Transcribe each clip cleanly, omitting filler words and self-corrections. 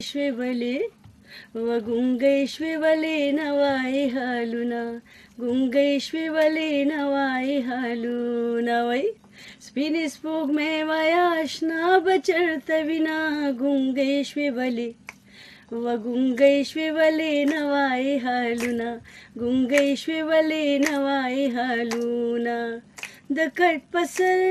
شوې ولې وګونګی شوې ولې نوای حالونه ګونګی شوې ولې نوای حالونه وای سپینې سپوږمۍ وایه اشنا به چېرته وینه ګونګی شوې ولې وګونګی شوې ولې نوای حالونه ګونګی شوې ولې نوای حالونه د کټ په سر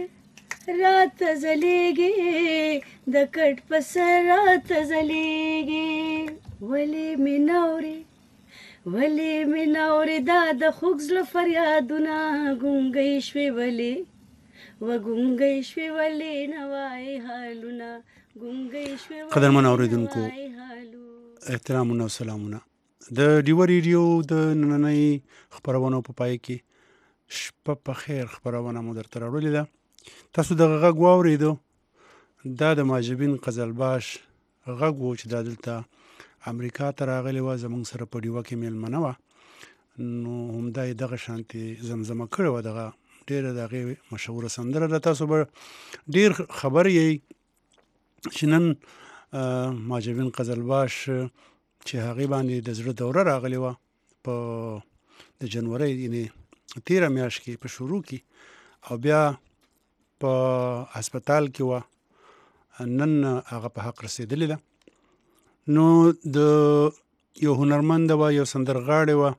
راته ځلیږي د کټ په سر راته ځلیږي ولې مې ناورې ولې مې ناورې دا د خوږ زړه فریادونه ګونګی شوې ولې وګونګی شوې ولې نوای حالونه ګونګی شوې ولې قدرمن اوریدونکو نوای حالونه احترامونه او سلامونه د ډیو ریډیو د نننۍ خبرونو په پای کې شپه په خیر خبرونه مو درته راوړلې ده. تاسو دغه غږ واورېدو، دا د ماجبین قزلباش غږ و چې دا دلته امریکا ته راغلی وه، زموږ سره په ډیوه کې میلمنه وه، نو همدا یې دغه شانتې زمزمه کړې وه، دغه ډېره د هغې مشهوره سندره ده. تاسو به ډېر خبر یې چې نن ماجبین قزلباش چې هغې باندې د زړه دوره راغلی وه په د جنورۍ یعنې 13 میاشت کې په شروع کې، او بیا په هسپتال کې وه، نن هغه په حق رسېدلې ده. نو د یو هنرمند وه، یو سندرغاړې وه،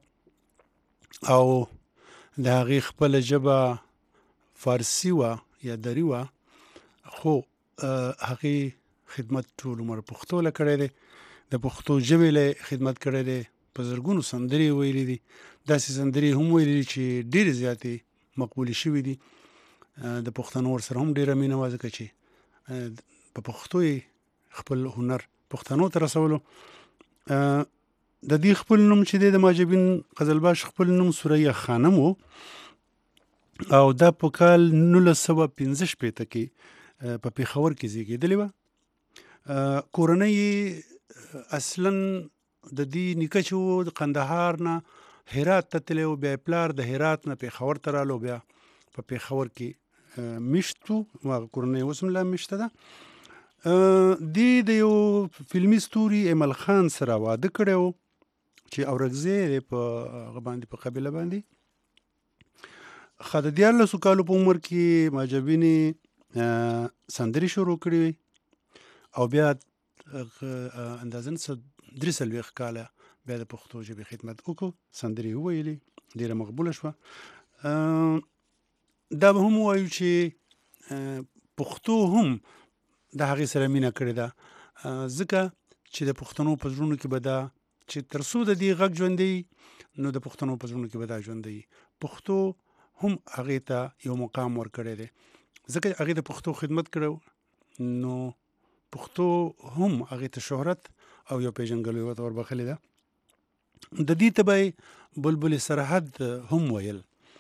او د هغې خپله ژبه فارسي وه یا دري وه، خو هغې خدمت ټول عمر پښتو له کړی دی، د پښتو ژبې له خدمت کړی دی، په زرګونو سندرې ویلي دي، داسې سندرې هم ویلي دي چې ډېرې زیاتې مقبولې شوي دي. د پښتنو ورسره هم ډېره مینه وه، ځکه چې په پښتو یې خپل هنر پښتنو ته رسولو. د دې خپل نوم چې دی د ماجبین قزلباش خپل نوم سوریه خانم و، او دا په کال 1915 کې په پېښور کې زیږېدلې وه. کورنۍ یې اصلا د دې نیکه چې و د قندهار نه هرات ته تللی و، بیا یې پلار د هرات نه پېښور ته رالو، بیا په پېښور کې میشت و، هغه کورنۍ اوس هم لا میشته ده. دې د یو فلمي ستوري ایمل خان سره واده کړی و چې اورکزی دی په هغه باندې په قبیله باندې. ښه د 14 کالو په عمر کې ماجبینې سندرې شروع کړې وې، او بیا اندازن 43 کاله بیا د پښتو ژبې خدمت وکړو، سندرې وویلې، ډېره مقبوله شوه. دا به هم ووایو چې پښتو هم د هغې سره مینه کړې ده، ځکه چې د پښتنو په زړونو کې به دا چې تر څو د دې غږ ژوندی نو د پښتنو په زړونو کې به دا ژوندی، پښتو هم هغې ته یو مقام ورکړی دی، ځکه هغې د پښتو خدمت کړی، نو پښتو هم هغې ته شهرت او یو پیژنګلوي ورته وربخلې ده. د دې ته به یې بلبل سرحد هم ویل.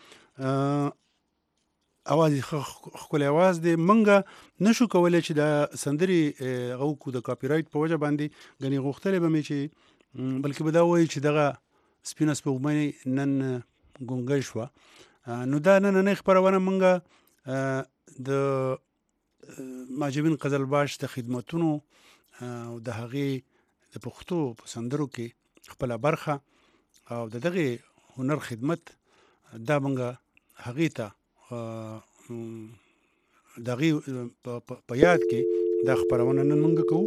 اواز یې ښکلی اواز دی. موږ نشو کولی چې دا سندرې هغه وکړو د کاپي رایټ په وجه باندې، ګنې غوښتلی به مې چې بلکې به دا ووایو چې دغه سپینه سپوږمۍ نن ګونګۍ شوه. نو دا نننۍ خپرونه موږ د ماجبین قزلباش د خدمتونو او د هغې د پښتو په سندرو کې خپله برخه او د دغې هنر خدمت دا موږ هغې ته د هغې په یاد کې دا خپرونه نن موږ کوو.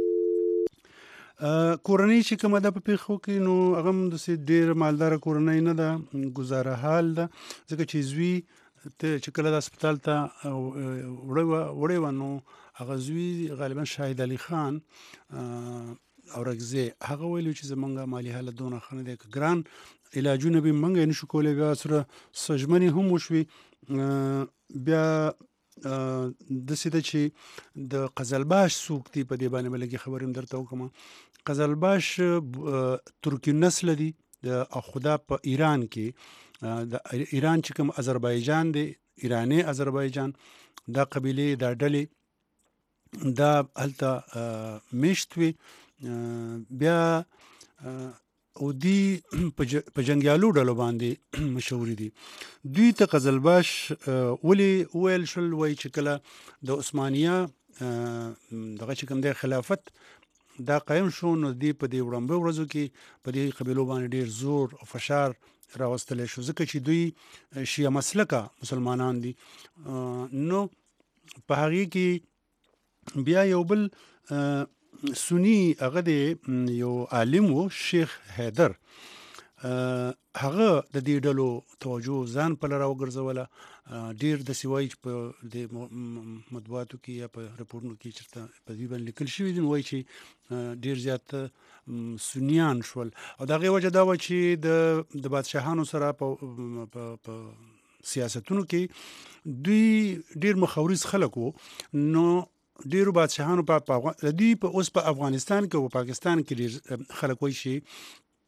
کورنۍ چې کومه ده په پېښو کې، نو هغه هم داسې ډېره مالداره کورنۍ نه ده، ګزاره حال ده، ځکه چې زوی چې کله د هسپتال ته وړی وه، نو هغه زوی غالبا شاهد علي خان اورکزی هغه ویلي چې زمونږ مالي حالت دونه ښه نه دی، که ګران علاجونه به موږ یې نشو کولی، بیا سره ژمنې هم وشوې. بیا داسې ده چې د قزلباش څوک دي، په دې باندې به لږې خبرې هم درته وکړم. قزلباش ترکي نسله دي، خو دا په ایران کې د ایران چې کوم آذربایجان دی، ایرانی آذربایجان، دا قبیلې دا ډلې دا هلته میشت وي. بیا او دی په جنګیالو ډلو باندې مشهوري دي. دوی ته قزلباش ولې ویل شول؟ وایي چې کله د عثمانیه دغه چې کوم دی خلافت دا قایم شو نو دې په دې وړاندې ورځو کې په دې قبیلو باندې ډیر زور او فشار راوستل شو ځکه چې دوی شیعه مسلکه مسلمانان دي نو په هغه کې بیا یو بل سنی هغه د یو عالم و شیخ حیدر هغه د دې ډلو توجه ځان په لاره وګرځوله ډیر د سیوای په د مطبوعاتو کې یا په رپورټونو کې چرته په دې باندې لیکل شوی دی وایي چې ډیر زیات سنیان شول او دغه وجه دا و چې د بادشاهانو سره په سیاستونو کې دوی ډیر مخاورز خلک وو نو ډیرو بادشاهانو په دوی په اوس په افغانستان کې او پاکستان کې ډیر خلک وایي چې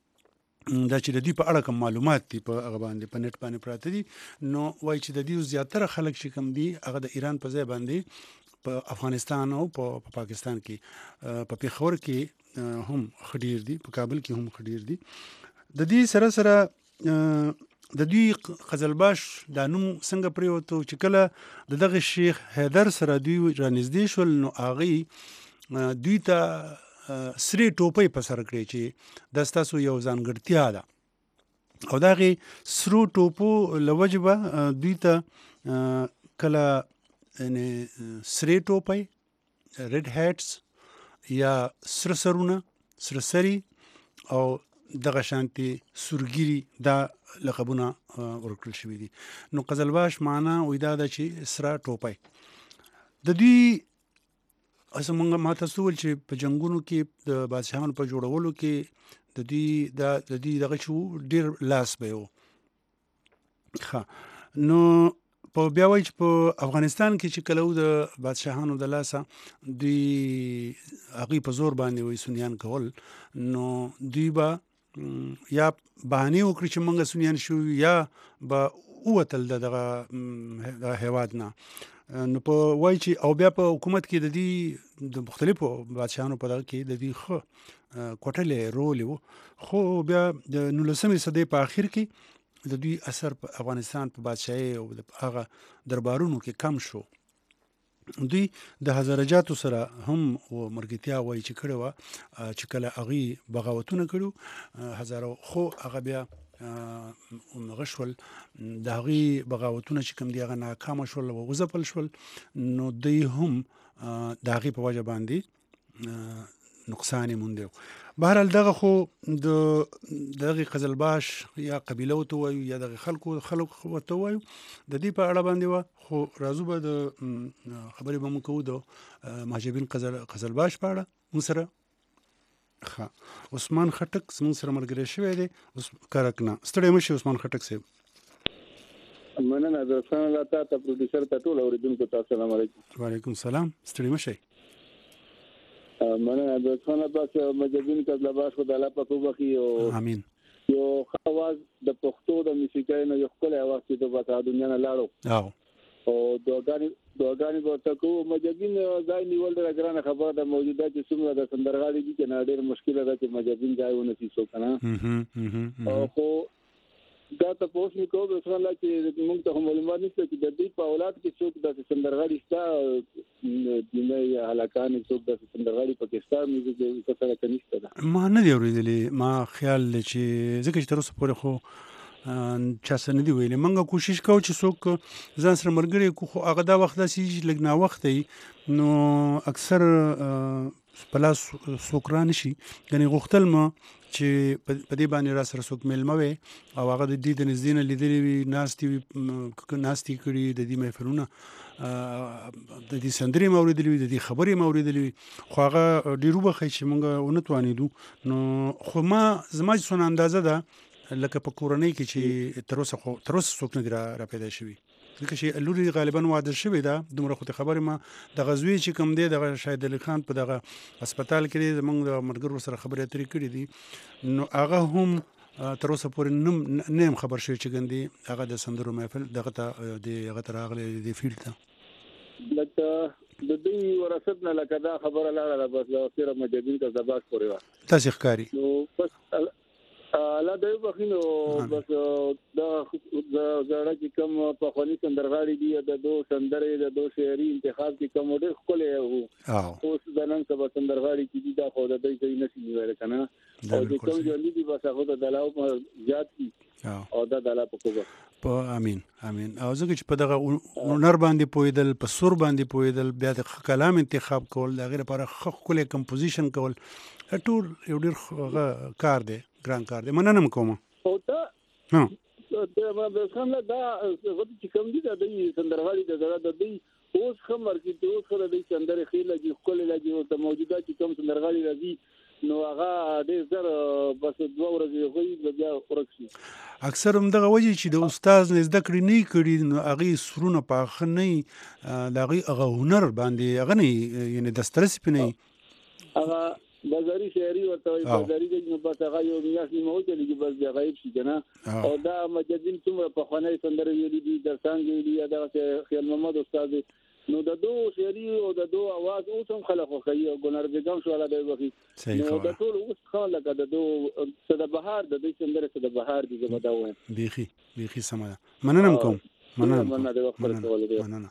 دا چې د دوی په اړه کوم معلومات دي په هغه باندې په نت باندې پراته دي نو وایي چې د دوی زیاتره خلک چې کوم دي هغه د ایران په ځای باندې په افغانستان او په پاکستان کې په پیښور کې هم خډیر دي په کابل کې هم خډیر دي د دې سره سره د دوی قزلباش د نوم څنګه پریوتو چې کله دغه شیخ حیدر سره دوی رانږدې شول نو هغه دوی ته سری ټوپۍ په سر کړی چې د ستاسو یو ځانګړتیا ده او دغه سرو ټوپو لوجبه دوی ته کله سری ټوپۍ ریډ هټس یا سره سرونه سره سری او دغه شانتي سورګيري دا لقبونه ورکړل شوی دي نو قزلباش معنا وې دا د چې سره ټوپۍ د دوی اسمنګ ما تاسو ول چې په جنگونو کې د بادشاہانو په جوړولو کې د دې دغه شو ډیر لاس به و ښه نو په بیا وایي چې په افغانستان کې چې کلو د بادشاہانو د لاسه دوی هغه په زور باندې وې سنیان کول نو دوی به یا بهانه وکړي چې موږ سنیان شو یا به اوتل دغه هیواد نه نو په وایي چې او بیا په حکومت کې د دې د مختلفو بادشاہانو په دغه کې د دې خو کوټلې رول وو خو بیا د 19مې صدې په اخر کې د دوی اثر په افغانستان په بادشاہي او هغه دربارونو کې کم شو دوی د هزارجاتو سره هم مرګتیا وایي چې کړه وا چې کله هغه بغاوتونه کړو هزارو خو هغه بیا غشول د هغه بغاوتونه چې کوم دی هغه ناکام شول او غزپل شول نو دوی هم د هغه په وجه باندې نقصان موندو بهرحال دغه خو دغه قزلباش یا قبيله وته وایو یا دغه خلکو وته وایو د دې په اړه باندې و خو راځو به د خبرې به مو کوو د مهاجبین قزلباش په اړه مو سره عثمان خټک زموږ سره ملګری شوی دی اوس کارکنه ستړی مشه عثمان خټک صاحب مننه د څنګه لاته ته پروډوسر ته ټول اوریدونکو ته السلام علیکم وعلیکم السلام ستړی مشه مننه د څنګه تاسو مجدین قزلباش خدای الله په توبخي او امين یو خواص د پښتو د موسیقۍ نه یو خپل आवाज چې د وطن دنیا نه لاړو او دوګانی ورته کو مجدین ځای نیول د ګرانه خبره د موجوده چې څومره د سندرغاړي دي چې ډېر مشکل ده چې مجدین ځای ونسي سو کنه او خو دا تاسو نکو د څنګه چې موږ ته معلومات نشته چې د دې په اولاد کې څوک د سندرغاړي شته دنیا یا هلاکان څوک د سندرغاړي پاکستان موږ څه سره کنيشته ده ما نه دی اورېدلې ما خیال چې ځکه چې تر اوسه پورې خو چا سره نه دی ویلې موږ کوشش کوو چې څوک ځان سره مرګري کو خو هغه دا وخت داسې لګ نه وخت دی نو اکثر پلاس سوکران شي غني غختل ما چې په دې باندې را سره څوک ملمه وي او هغه د دې د نزدینه لیدلې وي ناستي کړي د دې محفلونه د دې سندرې موریدلې وي د دې خبرې موریدلې وي خو هغه ډیرو بخې چې مونږ ونتوانیدو نو خو ما زما څونه اندازه ده لکه په کورنۍ کې چې تر اوسه څوک نه را پیدا شوی ځکه چې لوري غالبا واده شوی دا دومره خو خبرې ما د غزوی چې کوم دی د شاهد علي خان په دغه هسپتال کې زمونږ د مرګرو سره خبرې اترې کړې دي نو هغه هم تر اوسه پورې نیم خبر شوی چې ګندي هغه د سندرو محفل دغه ته د هغه تر هغه د فیلډ ته لکه د دې ورثت نه لکه دا خبره لاړه بس د سره مجدین ته زباش پورې و تاسو ښکاری نو بس الله دې وخینو بس دا زړه چې کوم په خوني سندرغاړي دي د دوه سندرې د دوه شعري انتخاب کې کوم ډېر خلې وو اوس د نن سبا سندرغاړي چې دي دا خو د دې ځای نشي ویل کنه او چې کوم ژوند دي بس هغه د دلاو زیات دي او دا دلا په کوبه په امين او زه چې په دغه هنر باندې پویدل په سور باندې پویدل بیا د کلام انتخاب کول د غیر لپاره خپل کمپوزیشن کول ټول یو ډیر کار دی ګران کار دی مننه کوم او دا د څنګه دا چې کوم دي د سندرغاړي د دې اوس خمر کې اوس خره د سندره خېله چې خپل لګي او د موجوده چې کوم سندرغاړي راځي نو هغه ډېر زر بس 2 ورځې غوي بیا ورکشي اکثر هم دغه وجه چې د استاد نه زده کړی نه کړي نو هغه سرونه پاخه نه دغه هنر باندې هغه نه یعنی دسترس پنه هغه بازاري شهري ورته بازاري د نو په هغه یو میاش نیمه چې بس بیا غایب شي کنه او دا مجدین څومره په خانه سندره ویلي دي د څنګه ویلي دا خیال محمد استاد نو د دوه شعري او د دوه आवाज اوس هم خلک خوښي او ګنر بیگم شو علاوه وخی نو د ټول اوس خلک د دوه صد بهار د دې سندره صد بهار دي زبدا و بيخي سمه مننه کوم مننه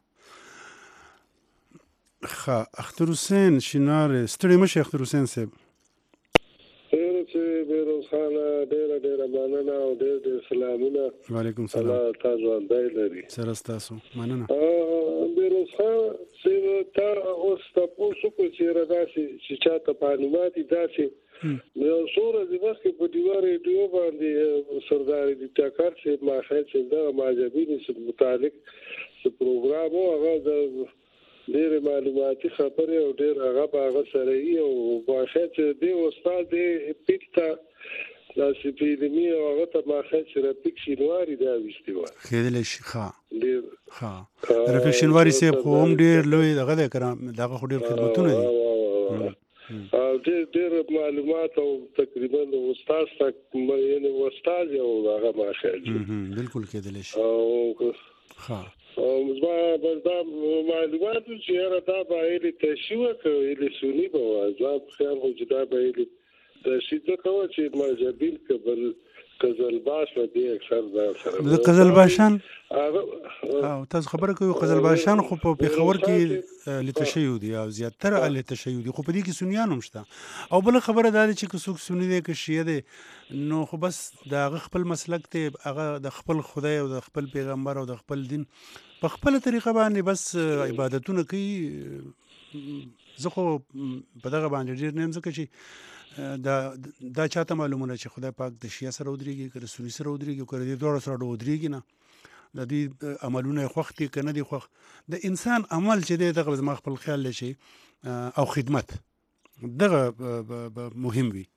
خا اختر حسین شینار ستړي مشه اختر حسین صاحب چې بیروز خان ډېر مننه او ډېر سلامونه وعلیکم السلام تاسو باندې لري سره تاسو مننه بیروز خان چې تا اوس تاسو کو چې راځي چې چاته معلومات داسي نو سوره د وخت په دیواره ډیو باندې سردار دي تاکار چې ما خاصه د ماجبین سره متعلق پروګرام او هغه ډېر معلوماتي خبره او ډېر هغه سره او واخه چې دی استاد دی پټه د سپیدمی او هغه ته ماخه چې رپیک شینواری دا وشتي و خېدل شي ښا رپیک شینواری سه هم ډېر لوی دغه کړم دغه ډېر خدمتونه دي او ډېر معلومات او تقریبا استاد تک یعنی استاد یو هغه ماخه بالکل خېدل شي ښا زما دا معلومات چې را دا باید تشویق کوي له سونی په وازاب خیال هو جدا باید تشویق کوي چې ماجبین قبل قزلباش و دې اکثر دا سره د قزلباشان او تاسو خبره کوي قزلباشان خو په پیښور کې لتشیودي او زیاتره لتشیودي خو په دې کې سنیان هم شته او بل خبره دا چې څوک سنی دي کې شیعه دي نو خو بس دا خپل مسلک ته هغه د خپل خدای او د خپل پیغمبر او د خپل دین په خپل طریقه باندې بس عبادتونه کوي زه خو په دغه باندې ډیر نیم ځکه چې دا چاته معلومونه چې خدای پاک د شیعه سره ودرېږي که د سني سره ودرېږي که د دې دواړو سره ودرېږي نه د دې عملونه خوښ دي که نه دي خوښ د انسان عمل چې دی دغه زما خپل خیال دی چې او خدمت دغه مهم وي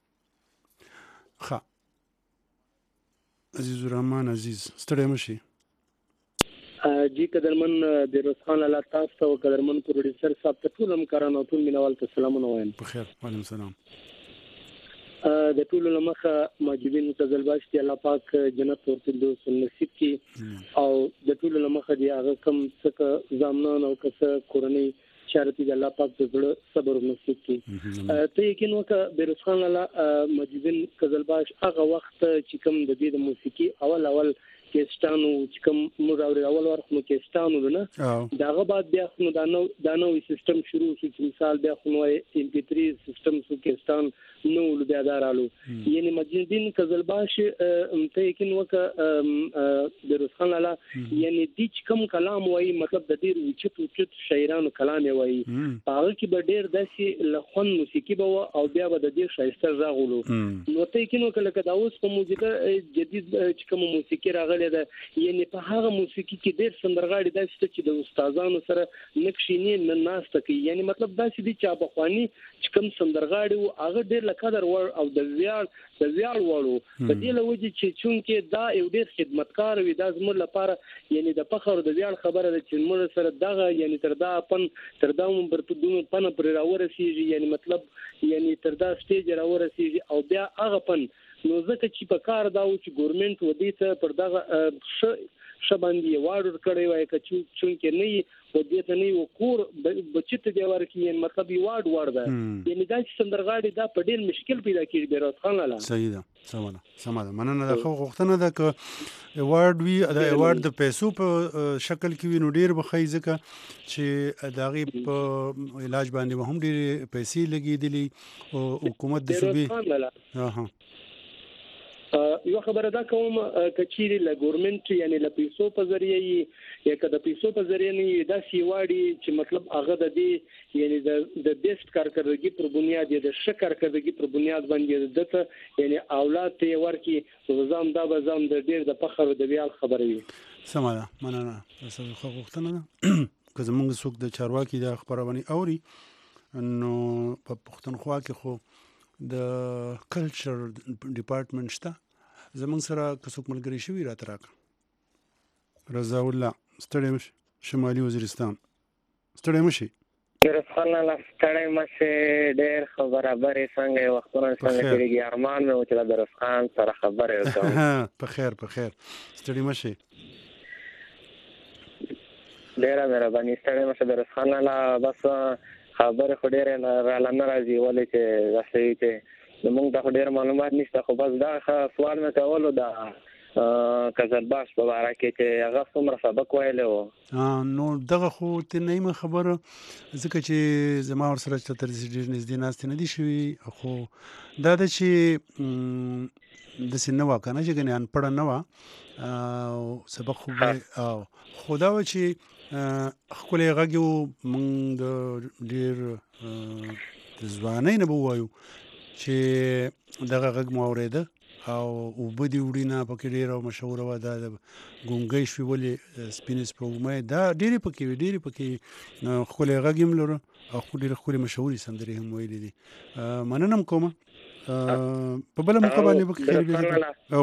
ښه عزیز الرحمن عزیز ستړی مشي جی قدرمن بیروز خان الله تاسو ته قدرمن پروډوسر صاحب ته ټول همکارانو او ټول مینوال ته سلامونه وایم بخیر وعلیکم السلام د ټول لمخه ماجبین قزلباش دی الله پاک جنت ورته نصیب کړي او د ټول لمخه دی هغه کم څه ځامنان او کس کورنۍ چارتي د الله پاک د زړه صبر نصیب کړي ته یقین وکړه بیروز خان الله ماجبین قزلباش هغه وخت چې کوم د دې د موسیقي اول کېستانو چې کوم موږ اول ورخ نو کېستانو نه داغه بعد بیا خو دا نو سیستم شروع شو چې مثال بیا خو نو MP3 سیستم سو کېستان نو بیا دارالو یعنی مجدین قزلباش ته یقین وکړه بیروز خان الله یعنی د کوم کلام وایي مطلب د ډیر وچت شاعرانو کلام وایي هغه کې به ډیر داسې لخن موسیقي به او بیا به د دې شایسته راغلو نو ته یقین وکړه که دا اوس په موجوده جدید چې کوم موسیقي راغلی ده یعنی په هغه موسیقي کې ډېر سندرغاړي داسې چې د استادانو سره نقشینی نه ناسته کوي یعنی مطلب داسې دي چې ابخوانی چې کوم سندرغاړي او هغه ډېر لقدر ور او د ویاړ وړو په دې لوجه چې چونکې دا یو ډېر خدمتکار وي دا زموږ لپاره یعنی د فخر او د ویاړ خبره ده چې موږ سره دغه یعنی تر دا برتدونو پنه پر راورسیږي یعنی مطلب یعنی تر دا سټیج راورسیږي او بیا هغه پن نو ځکه چې په کار دا و چې ګورنمنت ودی ته پر دغه شباندې واړ کړي وای ک چونکې نه و دې ته نه و کور بچت دی ورکی مطلب واړ ده یعنی دا سندرغاړي دا په ډیر مشکل پیدا کیږي بیروت خان لاله صحیح ده سمه مننه د خو غوښتنه ده ک ایوارډ وی د ایوارډ د پیسو په شکل کې وینو ډیر بخای ځکه چې داغي په علاج باندې هم ډیر پیسې لګیدلې او حکومت د صوبې یو خبره دا کوم کچيري له ګورنمنت یعنی له پیسو په ذریعہ یا کده پیسو په ذریعہ نه دا سیواړي چې مطلب هغه د دې یعنی د بیسټ کارکردګي پر بنیاد د ښه کارکردګي پر بنیاد باندې دته یعنی اولاد ته ورکی نظام دا بزام د ډیر د فخر او د ویاړ خبره وي سمه مننه تاسو خو غوښتنه که زمونږ څوک د چارواکي د خبرونه اوري نو په پښتونخوا کې خو د کلچر ډپارټمنټ شته زمونږ سره کڅوک ملګری شوی راته راکړه رضا الله ستړی مشه شمالي وزیرستان ستړی مشه رسخان الله ستړی مشه ډېر خبره څنګه وختونه څنګه کېږي ارمان مې و چې د رسخان سره خبرې وکړم په خیر ستړی مشه ډېر مهرباني ستړی مشه د رسخان الله بس خبره خو ډېر را لنرازي ولې چې راځي چې موږ د ډېر معلومات نشته خو بس دا سوال مې کولو دا قزلباش په اړه کې چې هغه څومره سبق ویلو نو دغه خو ته نه خبره ځکه چې زما ور سره چې تر دې نږدې ناست نه دي شوی خو دا د چې د سینوا کنه چې ګنې ان پړ نه وا سبق خو خدا و چې خپل غږیو مونږ د ډیر ځوانای نه بوایو چې دغه غږ مو اوریده او وبدي وړینا پکې ډیر مشهور و دا ګونګې شوی ولې سپینس پروګرام دا ډیر پکې خپل غږیم لره او خپل مشهوري سندري هم ویلې دي مننم کومه په بل مقابله پکې او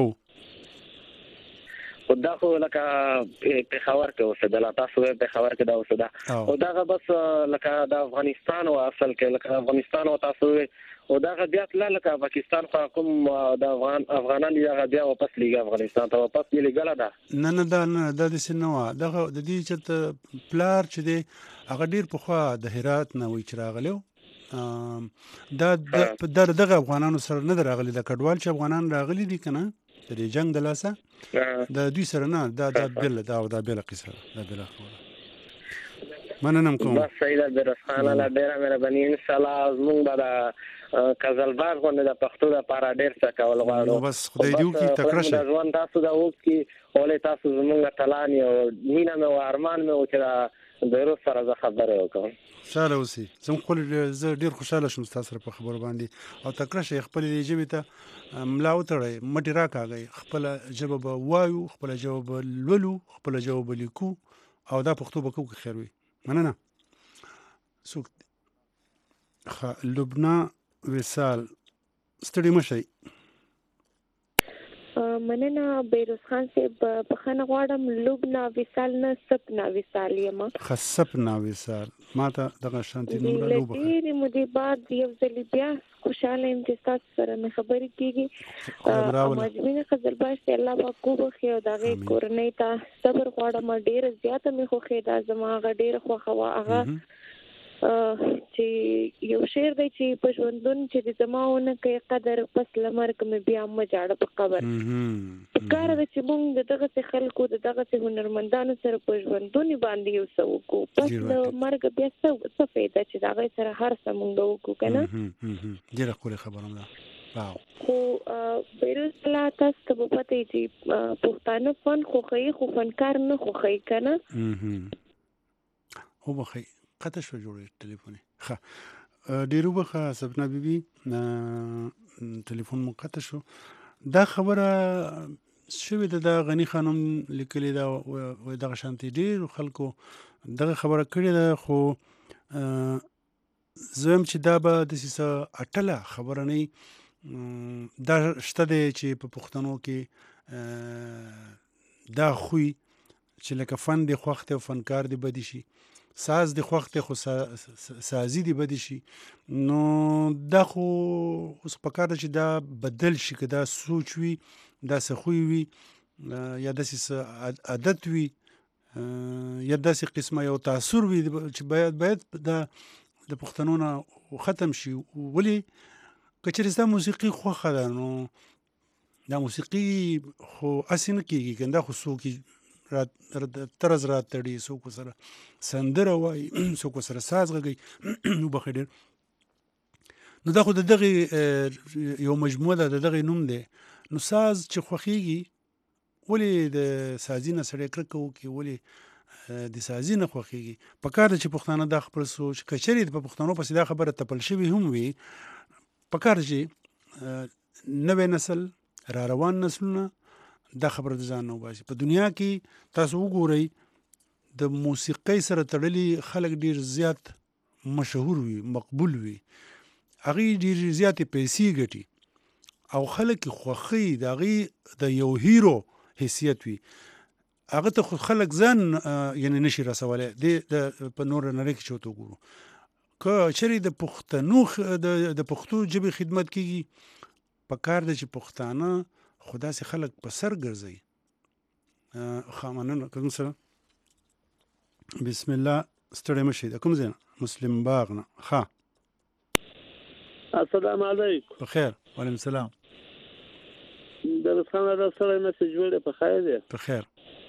دا خو لکه په خبر کې اوسه د تاسو په خبر کې دا اوسه دا او دا بس لکه د افغانستان او اصل کې لکه افغانستان او تاسو او دا بیا لکه پاکستان خو کوم د افغانان یا بیا واپس لیګ افغانستان ته واپس لیګل دا نه د سينوا دغه د دې چې پلار چې دی هغه ډیر په خوا د هرات نه وی چراغلو دا دغه افغانانو سره نه راغلي د کډوال چې افغانان راغلي دي کنه د جنگ د لاسه د دوی سره نه دا بل قصه دا بل خبره مننم کوم بس سید درخان الله ډیر مهرباني ان شاء الله زموږ د قزلباز باندې د پښتو لپاره ډیر څه کول غواړو بس خدای دې وکړي تکرشه د ځوان تاسو دا وکړي اولې تاسو زموږ تلانی او مینه مې او ارمان مې او چې د روس سره خبرې وکړم خوشاله اوسئ زه ډیر خوشاله شوم تاسو سره په خبرو باندې او تکرشه خپل ژبه ته ملا وتړئ مټی راکاږئ خپل ژبه به وایو خپل ژبه به لولو خپل ژبه به لیکو او دا پښتو به کوو خیر وي مننه څوک لبنان وصال ستړي مشي مننه بیروز خان صاحب بخښنه غواړم لبنان وصال نه سپنا وصال یم سپنا وصال ما ته دغه شانتي نوم را لوبه ډېرې مودې بعد یو ځل بیا خوشاله یم چې تاسو سره مې خبرې کېږي مجموعه قزلباش ته الله پاک وبخښي او دغه کورنۍ ته صبر غواړم ډېره زیاته مې خوښې ده زما هغه ډېره خوښه وه هغه چې یو شعر دی چې په ژوندون چې د زماونه کې قدر پس لمرګ مې بیا مجاړه په قبر کار د چې موږ دغه خلکو دغه هنرمندانو سره په ژوندون باندې یو څه وکړو پس لمرګ بیا څه فایده چې دغه سره هر څه موږ وکړو کنه ډیره کوله خبره ده خو بیروز لا تاسو ته په پته چې پښتانه فن خوخی خو فنکار نه خوخی کنه هو بخی قطع شو جوړې ټلیفون ښه ډیرو بخه سپنا بیبي ټلیفون مو قطع شو دا خبره شوې ده د غنی خانم لیکلې ده و دغه شانتي ډیر خلکو دغه خبره کړې ده خو زم چې دا به د سیسه اټله خبره نه دا شته دی چې په پښتنو کې دا خوې چې لکه فن دی خوښته او فنکار دی بدی شي ساز دی خوښته خو سازي دی بدی شي نو دا خو اوس په کار چې دا بدل شي که دا سوچ وي دا سخوي وي یا داسې عادت وي یا داسې قسمه یو تاثر وي چې باید د پښتنو نه ختم شي. ولې که چېرې ستا موسیقي خوښه ده نو دا موسیقي خو هسې نه کېږي که دا خو څوک طرز راتړي، څوک ورسره سندره وایي، څوک ورسره ساز غږوي وبخښئ ډېر. نو دا خو د دغې یو مجموعه ده، د دغې نوم دی. نو ساز چې خوښېږي ولې د سازي نه سړی کرکه وکړي، ولې د سازي نه خوښېږي؟ په کار ده چې پښتانه دا خپل سوچ که چېرې په پښتنو پسې دا خبره تپل شوې هم وي، په کار چې نوی نسل را روان نسلونه دا خبره د ځان نه وباسي. په دنیا کې تاسو وګورئ د موسیقۍ سره تړلي خلک ډېر زیات مشهور وي، مقبول وي، هغې ډېرې زیاتې پیسې ګټي او خلک یې خوښوي، د هغې د یو هیرو حیثیت وي. هغه ته خو خلک ځان یعنې نشي رسولی. په نوره نړۍ کې چې ورته وګورو که چېرې د پښتو ژبې خدمت کېږي، په کار ده چې پښتانه خو داسې خلک په سر ګرځوي. ښه مننه. که موږ سره بسم الله ستړی مه شئ. د کوم ځای نه؟ مسلم باغ نه. ښه السلام علیکم. بخیر. وعلیکم السلام. د رسخان الله سره مسج وړه په خیر دی. په خیر.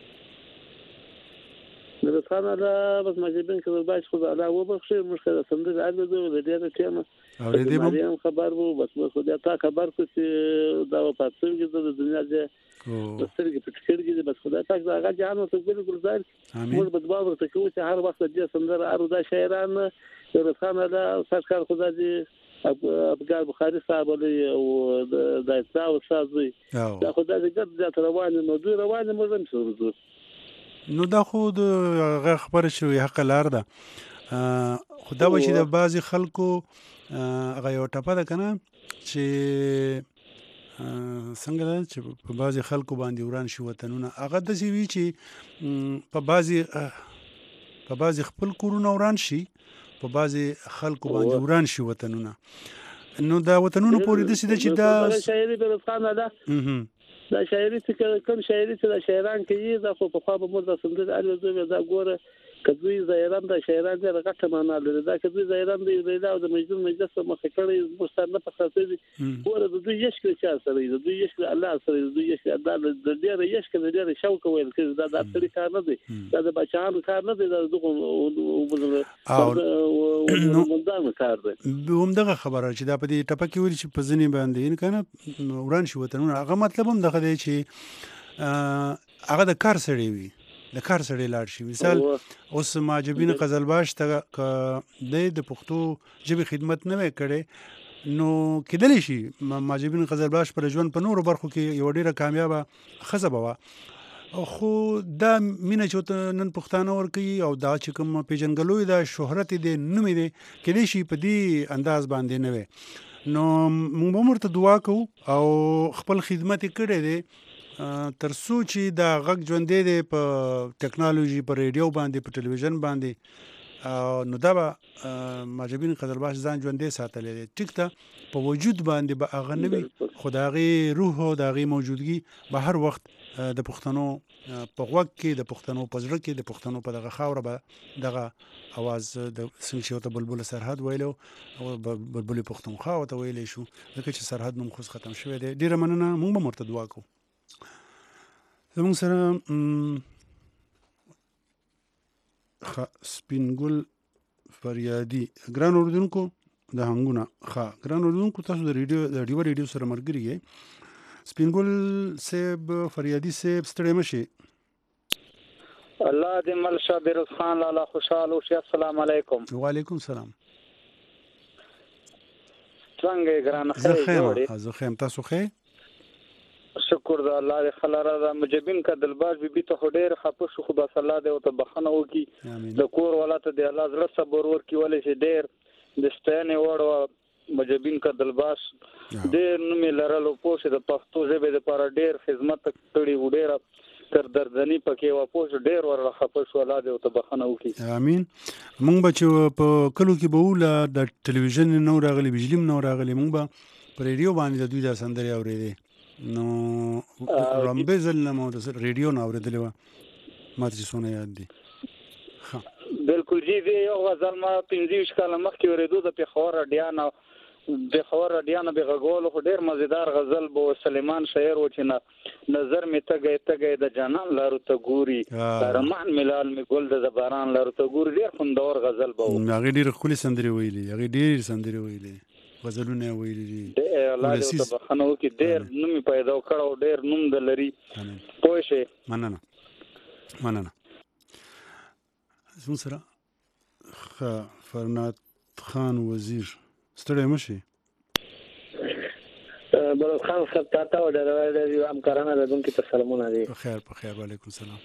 د رسخان الله بس مجبن کړه باید خو الله وبخښي موږ سره سندره اړه د دې ټیمه اورېدې مریم خبر وو بس خو دا تا خبر کو چې دا په تاسو کې د دنیا د سترګې په ټکر کې بس خدای پاک دا هغه جهان ته بالکل ځای موږ په دوا ورته کوو چې هر وخت دې سندره اړه د شاعران د رسخان الله سرکار خدای دې ابګار بخاري صاحب او د اسلام استاد وي دا خدای دې ګرځي روان نو دوی روان موږ هم سره نو دا خو د هغه خبره شوې حق لار ده. خو دا به چې د بعضې خلکو هغه یوه ټپه ده که نه چې څنګه ده چې په بعضې خلکو باندې وران شي وطنونه، هغه داسې وي چې په بعضې خپل کورونه وران شي، په بعضې خلکو باندې وران شي وطنونه. نو دا وطنونه پورې داسې ده چې دا شاعري د رسخانه ده دا شاعري چې کوم شاعري چې د شاعران کوي دا خو په خوا به موږ د سندرې اړوي دا ګوره که دوی زایران د شاعران ډېره غټه معنا لري. دا که دوی زایران د لیلا او د مجنون مجلس په مخکې کړی موږ سره نه پخلاصوي. ګوره د دوی یشک چا سره دی، د دوی یشک الله سره دی، د دوی یشک دا د ډېره یشک د ډېره شوق ویل کوي. دا د اصلي کار نه دی، دا د بچیانو کار نه دی، دا دغه مندانو کار دی. همدغه خبره چې دا په دې ټپه کې ویلي چې په ځینې باندې که نه وران شي وطنونه، هغه مطلب هم دغه دی چې هغه د کار سړی وي، د کار سړی لاړ شي. مثال اوس معجبین قزلباش ته که دی د پښتو ژبې خدمت نه وی کړی نو کېدلی شي معجبین قزلباش پر ژوند په نورو برخو کې یوه ډېره کامیابه ښځه به وه، خو دا مینه چې ورته نن پښتانه ورکوي او دا چې کوم پېژندګلوی ده، شهرت یې دی، نوم یې دی، کېدی شي په دې انداز باندې نه وی. نو موږ به هم ورته دعا کوو او خپل خدمت یې کړی دی تر څو چې دا غږ ژوندی دی په ټکنالوژي، په ریډیو باندې، په ټلویزیون باندې، نو دا به معجبین قزلباش ځان ژوندی ساتلی دی. ټیک ده په وجود باندې به هغه نه وي، خو د هغې روح او د هغې موجودګي به هر وخت د پښتنو په غوږ کې، د پښتنو په زړه کې، د پښتنو په دغه خاوره به دغه اواز د څنګه چې ورته بلبل سرحد ویلو او بلبل پښتونخوا ورته ویلی شو، ځکه چې سرحد نوم خو ختم شوی دی. ډېره مننه. موږ به ورته دعا کوو. زموږ سره سپینګل فریادي ګران اورېدونکو د هنګونه ګران اورېدونکو تاسو د ډیوه ریډیو سره ملګري یې. سپینګل صاحب فریادي صاحب ستړی مه شئ. الله دې مل شه بیروز خان لالا خوشحال اوسئ. السلام علیکم. وعلیکم السلام. څنګه ګران خیر؟ زه ښه یم، تاسو ښه؟ شکر د الله دې خلاره دا مجبین قدلباش بي ته ډېر خپه شو، خو بس الله دې او ته بخنه وکړي، د کور ولاته دې الله زړه صبر ورکړي. ولې چې ډېر د ستاینې وړ مجبین قدلباش ډېر نوم لرلو، پوه د پښتو ژبې لپاره ډېر خدمت کړی و، ډېره تر دردنی پکې و، پوه ډېر ور خپه شو. الله دې او ته بخنه وکړي. امين. موږ به چې په کلو کې به وله د ټلویزیون نو راغلی، بجلی نو راغلی، موږ به په ریډیو باندې د دوی دا سندرې اورېدې نو رمبه ځل نه مو د ریډیو نه اورېدلې وه ما ته چې څونه یاد دي. بالکل جی دی یو غزل ما 15 کاله مخکې اورېدو د پېښور اډیانه به غوړو خو ډېر مزیدار غزل بو سلیمان شاعر و چې نظر می تګي د جانان لارو ته ګوري رحمان ملال می ګل د باران لارو ته ګوري ډېر خوندور غزل بو. هغه ډېر خولي سندري ویلي غزلونه ویلي الله دې ته بخنه وکړي. ډېر نوم پیدا کړو ډېر نوم د لري پوه شئ. مننه زموږ سره فرنات خان وزیر ستړی مشي بلوز خان صاحب تاته و د همکارانو راتلونکي ته سلامونه دي. په خیر وعلیکم سلام.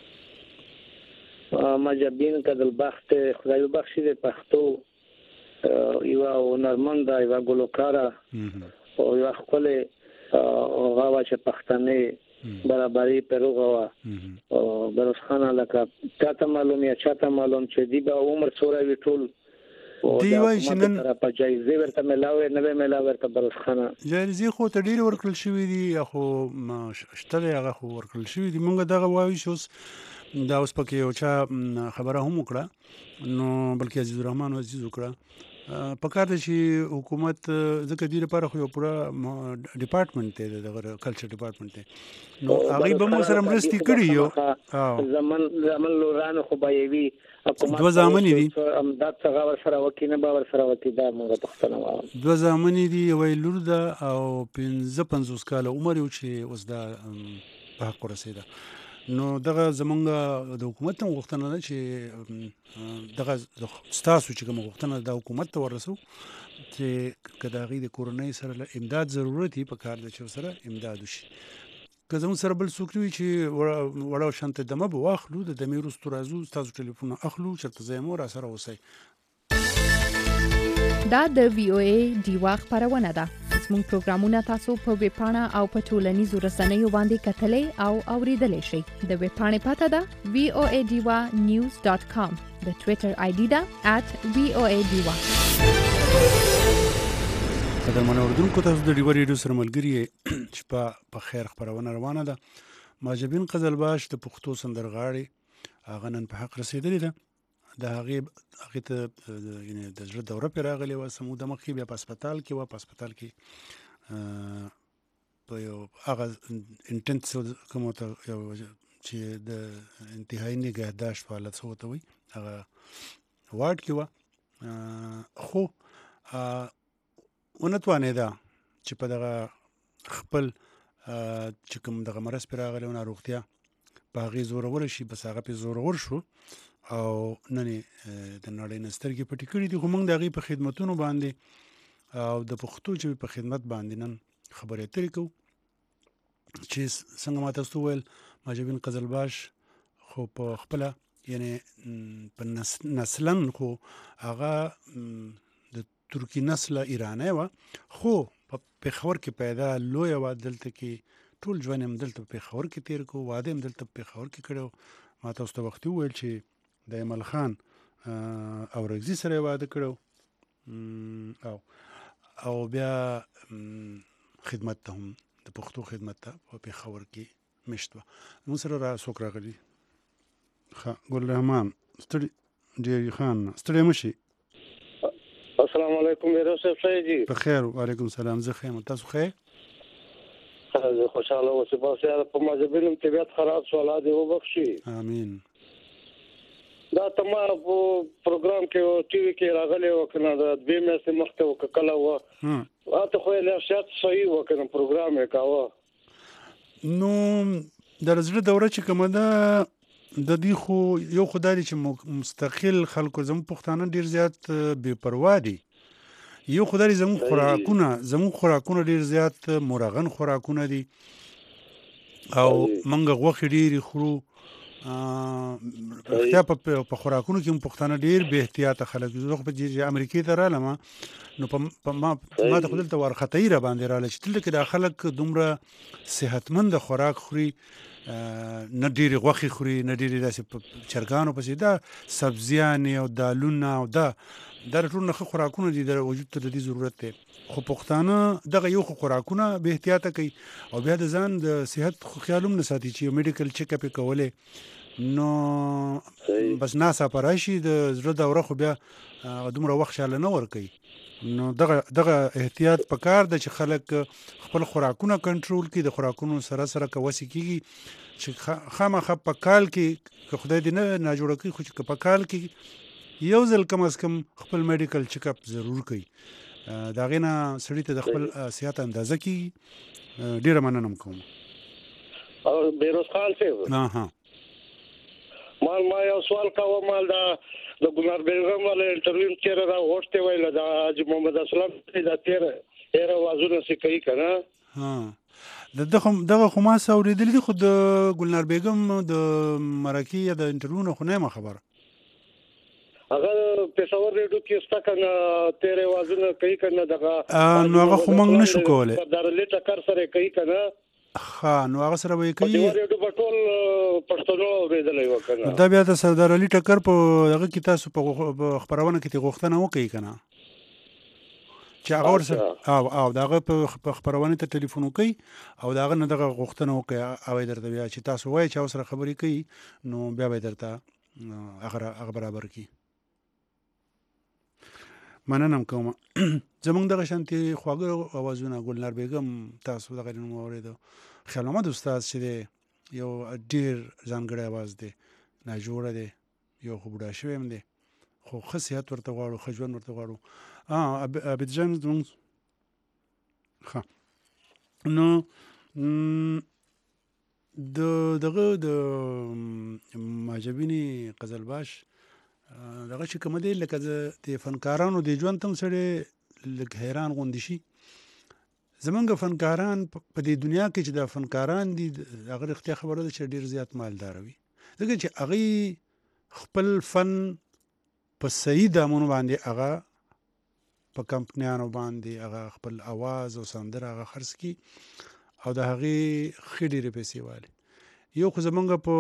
مجبین کدل بخت خدای بخشي د پښتو یو هنرمنده یو ګلوکاره او یو خپل غوا چې پښتنې برابرۍ پروغه وا بلوز خان لکه تاته معلوم یا چاته معلوم چې دی به عمر څوره وی ټول دی وای چې نن په جایزه ورته ملاوي نه ملاوي ورته بلوز خان جایزه خو ته ډیر ورکړل شوې دي خو شتله هغه خو ورکړل شوې دي مونږ دغه وایو شو دا اوس پکې یو چا خبره هم وکړه نو بلکې عزیز الرحمن عزیز وکړه په کار دی چې حکومت ځکه دې لپاره خو یو پوره ډپارټمنټ دی د کلچر ډپارټمنټ دی نو هغه به مو سره مرستې کړي یو زمن لورانو خو به وي حکومت دوه زامن دي امداد څنګه ور سره وکینه به ور سره وکی دا موږ پښتنه وایو دوه زامن دي یو لور ده او 55 کال عمر یو چې اوس دا په حق رسیده نو دغه زمونږ د حکومت هم غوښتنه ده چې دغه ستاسو چې کوم غوښتنه د حکومت ته ورسو چې که د هغې د کورنۍ سره امداد ضرورت وي په کار ده چې سره امداد وشي که زموږ سره بل څوک وي چې وړه شانته دمه به واخلو د دمې وروستو راځو ستاسو ټلیفون اخلو چېرته ځای مو راسره اوسئ. دا د VOA ډیوا خپرونه ده. زموږ پروګرامونه تاسو په ویب پاڼه او په ټولنیزو رسنیو باندې کتلای او اوریدلای شئ. د ویب پاڼې پته ده voadiwa.news.com. د ټوئیټر آی ډي ده @voadiwa. قدرمن اوریدونکو تاسو د ډیوا ریډیو سره ملګري چې په خیر خپرونه روانه ده. ماجبین قزلباش د پښتو سندرغاړي هغه نن په حق رسیدلی ده. د هغې ته یعنې د زړه دوره پرې راغلې وه سموده مخکې بیا په هسپتال کې وه په هسپتال کې په یو هغه انټنسیو کوم ته یو چې د انتهایي نګهداشت حالت څه ورته وایي هغه وارډ کې وه خو ونه توانېده چې په دغه خپل چې کوم دغه مرض پرې راغلی و ناروغتیا په هغې زورولی شي بس هغه پرې زورور شو او نن د نړۍ نه سترګې پټې کړي دي خو موږ د هغې په خدمتونو باندې او د پښتو ژبې په خدمت باندې نن خبرې اترې کوو چې څنګه ما تاسو وویل ماجبین قزلباش خو په خپله یعنې په نسلا خو هغه د ترکي نسله ایرانی وه خو په پېښور کې پیدا لویه وه دلته کې ټول ژوند هم دلته په پېښور کې تېر کړو واده هم دلته په پېښور کې کړی ما تاسو ته وختي وویل چې د ایمل خان اورکزي سره واده کړو او بیا خدمت ته هم د پښتو خدمت ته په پېښور کې مشت وه موږ سره څوک راغلي ګل رحمان ډیری خان ستړی مه شي. السلام علیکم میرا صاحب صحیح جی په خیر وعلیکم سلام زه ښه یم تاسو ښه زه خوشحاله اوسم بس یار په مذهبي طبیعت خراب شو الله دې وبخشي امین. دا تما په پروګرام کې او ټي وي کې راغلی و کنه دا دوه میاشتې مخکې وکړه و اته خو له شات صحیح وکړم پروګرام یې کاوه نو د زړه دوره چې کومه ده د دې خو یو خدای چې مستقل خلکو زموږ پښتانه ډیر زیات بې پروا دي یو خدای زموږ خوراکونه ډیر زیات مرغن خوراکونه دي او منګه غوښې ډیرې خورو اختیا په خوراکونو کې پښتانه ډیر بې احتیاطه خلک زه خو په امریکې ته رالم نو ما ته خو دلته وارخطایي را باندې راله چې دلته کې دا خلک دومره صحتمند خوراک خوري نه ډېرې غوښې خوري نه ډېرې داسې په چرګانو پسې دا سبزیانې او دالونه او دا ټول نه ښه خوراکونه دي د وجود ته د دې ضرورت دی خو پښتانه دغه یو خو خوراکونه بې احتیاطه کوي او بیا د ځان د صحت خیال هم نه ساتي چې یو میډیکل چیک اپ یې کولی نو بس ناڅاپه راشي د زړه دوره خو بیا دومره وخت شاله نه ورکوي نو دغه احتیاط پکار ده چې خلک خپل خوراکونه کنټرول کړي د خوراکونو سره سره کوسي کیږي چې خامخا په کال کې که خدای دې نه ناجوړه کړي خو چې په کال کې یو ځل کم از کم خپل میډیکل چیک اپ ضرور کوي د هغې نه سړي ته د خپل صحت اندازه کیږي ډېره مننه کوم بیروز خان صاحب ما یو سوال کوم د ګلنار بیگم ولې انټرویو چیرې را غوښتي ویل د حاجی محمد اسلام د تیر وازونه سې کوي کنه دغه خو ما څه اورېدلي دي خو د ګلنار بیگم د مرکې یا د انټرویو نه خو نه یم خبره هغه پېښور ریډیو کې ستا کنه تیر وازونه کوي کنه دغه نو هغه خو موږ نشو کولی د لیټه کار سره کوي کنه نو هغه سره به یې کوي دا بیا د سردار علي ټکر په هغه کې تاسو په خپرونه کې غوښتنه وکړئ که نه چې هغه ورسره او د هغه په خپرونې ته ټلیفون وکړئ او د هغه نه دغه غوښتنه وکړئ او یې درته بیا چې تاسو وایئ چې هغه سره خبرې کوي نو بیا به یې درته هغه برابر کړي مننه کوم زمونږ دغه شانتې خواږه اوازونه ګلنار بیګم تاسو دغه نوم واورېدو خیال محمد استاد چې دی یو ډېر ځانګړی اواز دی ناجوړه دی یو خو بوډا شوی هم دی خو ښه صحت ورته غواړو ښه ژوند ورته غواړو عابدجان زمونږ ښه نو دغه د معجبینې قزلباش دغه چې کومه دی لکه د فنکارانو د ژوند ته هم سړی لږ حیران غوندې شي زمونږ فنکاران په دې دنیا کې چې د فنکاران دي هغه رښتیا خبره ده چې ډېر زیات مالداره وي ځکه چې هغوی خپل فن په صحیح دامونو باندې هغه په کمپنیانو باندې هغه خپل اواز او سندره هغه خرڅ کړي او د هغې ښې ډېرې پیسې والي یو خو زمونږ په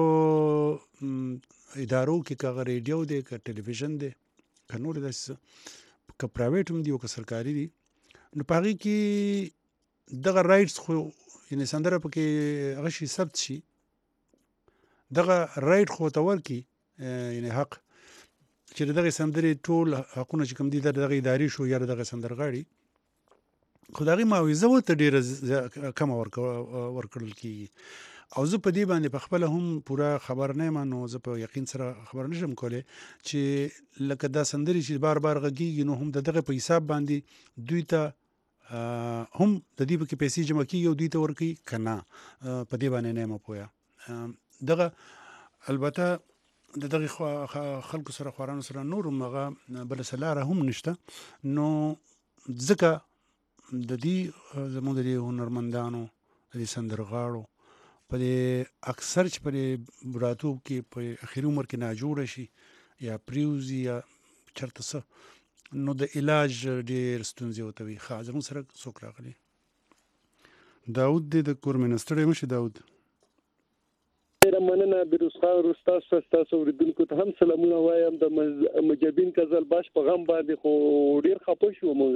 ادارو کې که هغه ریډیو دی که ټلویزیون دی که نور داسې که پرایویټ هم دي او که سرکاري دي نو په هغې کې دغه رایټس خو یعنې سندره پکې هغه شي ثبت شي دغه رایټ خو ورته ورکړي یعنې حق چې د دغې سندرې ټول حقونه چې کوم دي د دغه ادارې شو یا د دغه سندرغاړي خو د هغې معاوضه ورته ډېره کمه ورکړل کېږي او زه په دې باندې په خپله هم پوره خبر نه یم نو زه په یقین سره خبر نشم کولی چې لکه دا سندرې چې بار بار غږیږي نو هم د دغه په حساب باندې دوی ته هم د دې پکې پیسې جمع کېږي او دوی ته ورکوي که نه په دې باندې نه یم پوهه دغه البته د دغې خلکو سره خوارانو سره نور هم هغه بله څه لاره هم نشته نو ځکه د دې زموږ د دې هنرمندانو د دې سندرغاړو په دې اکثر چې په دې بوډاتوب کې په اخري عمر کې ناجوړه شي یا پریوزي یا چېرته څه نو د علاج ډېر ستونزې ورته وي ښه زموږ سره څوک راغلی داود دی د کورمینه ستړی مه شي داود ډېره مننه بیروز خان روستا ستاسو اورېدونکو ته هم سلامونه وایم د مجبین قزلباش په غم باندې خو ډېر خفه شو موږ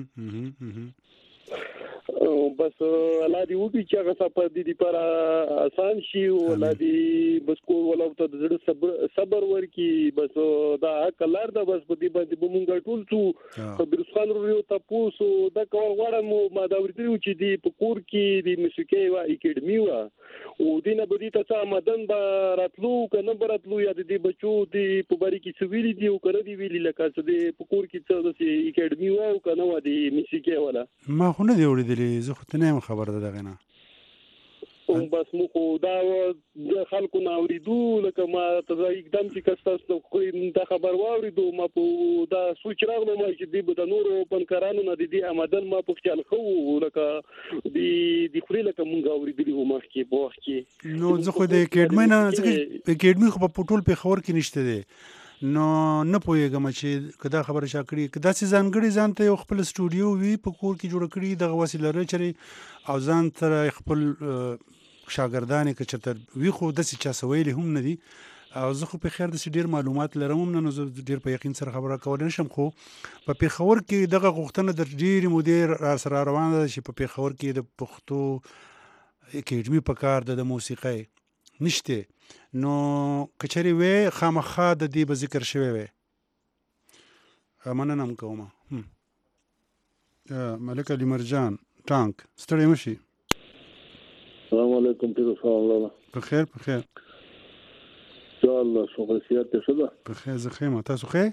بس الله دې وکړي چې هغه سفر دې لپاره آسان شي او الله دې بس کور ولا ته د زړه صبر ورکړي بس دا حق لار ده بس په دې باندې به مونږ ټول څو بیروز خان ورو تاسو دا کول غواړم ما دا ورته چې دې په کور کې د موسیقي وا اکیډمي وا او دینه به دې ته آمدن به راتلو کنه به راتلو یا دې بچو دې په بری کې سویلي دي او کړه دې ویلي لکه څه دې په کور کې څه د اکیډمي وا او کنه وا دې موسیقي ولا ما خو نه دی اورېدلی زه خو ته نه یم خبر ده دغې نه بس مو خو دا د خلکو نه اورېدو لکه ما ته اقدام چې که ستاسو دا خبر واورېدو ما په دا سوچ راغلو ما چې دوی به د نورو فنکارانو نه د دې آمدن ما په خیال ښه وو لکه د خولې لکه مونږ اورېدلي وو مخکې په وخت کې نو زه خو د اکیډمۍ نه ځکه اکیډمۍ خو په ټول پېښور کې نشته دی نو نه پوهېږم چې که دا خبره چا کړي که داسې ځانګړي ځان ته یو خپل سټوډیو وي په کور کې جوړه کړي دغه وسیله لري چې او ځان سره خپل شاګردانې که چېرته وي خو داسې چا څه ویلي هم نه دي او زه خو په خیر داسې ډېر معلومات لرم هم نه نو زه ډېر په یقین سره خبره کولی نه شم خو په پېښور کې دغه غوښتنه د ډېرې مودې راسره روانه ده چې په پېښور کې د پښتو اکیډمي په کار ده د موسیقۍ نشته نو که چېرې وی خامخا د دې به ذکر شوی وی مننه هم کومه ملک علي مرجان ټانک ستړی مه شي السلام علیکم پیر صاحب الله بخیر بخیر الله شغل سیات څه ده بخیر زه ښه یم تاسو ښه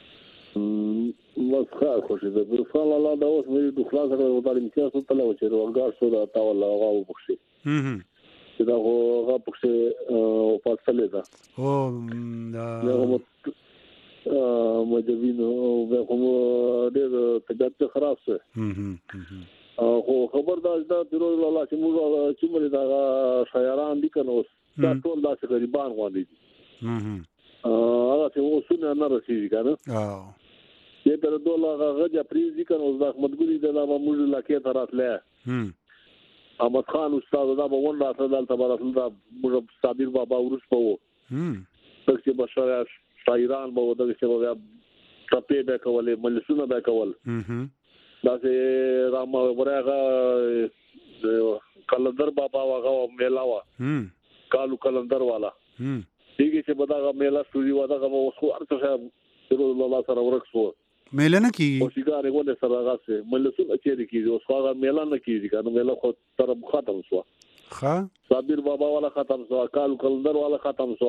بس ښه خوشې ده پیر صاحب الله دا اوس مې د خلاص سره د تعلیم کې څه تلو چې ورګار شو دا تا والله هغه وبخښي چې دا هغه پکې فاصله ده او دا مجبینو به کوم ډېر طبیعت خراب شه خو خبردار دا پیرو الله چې موږ چې مې دا شاعران دي کنه دا ټول داسې غریبان غواړي هغه چې اوسونه نه رسیږي کنه چې تر دوله غږ پریزي کنه اوس د احمد ګوري د نامه موږ لکه تر راتله احمد خان استاد دا به ون راته دلته براتل دا موږ صابر بابا ورس په وو چې بشار شاعران به ودغه چې بیا ټپې به کولې مجلسونه به کول دا چې رام ورغه کلندر بابا واغه میلا وا کالو کلندر والا دیږي چې بداغه میلا سوري وداغه وسو ارته صاحب رسول الله سره ورکسو میلا نه کی او سیګار غوډه سره راځي مجلسونه چیرې کیږي اوس هغه میلا نه کیږي کنه میلا خو تر ختم شو ښه صابر بابا والا ختم شو کالو کلندر والا ختم شو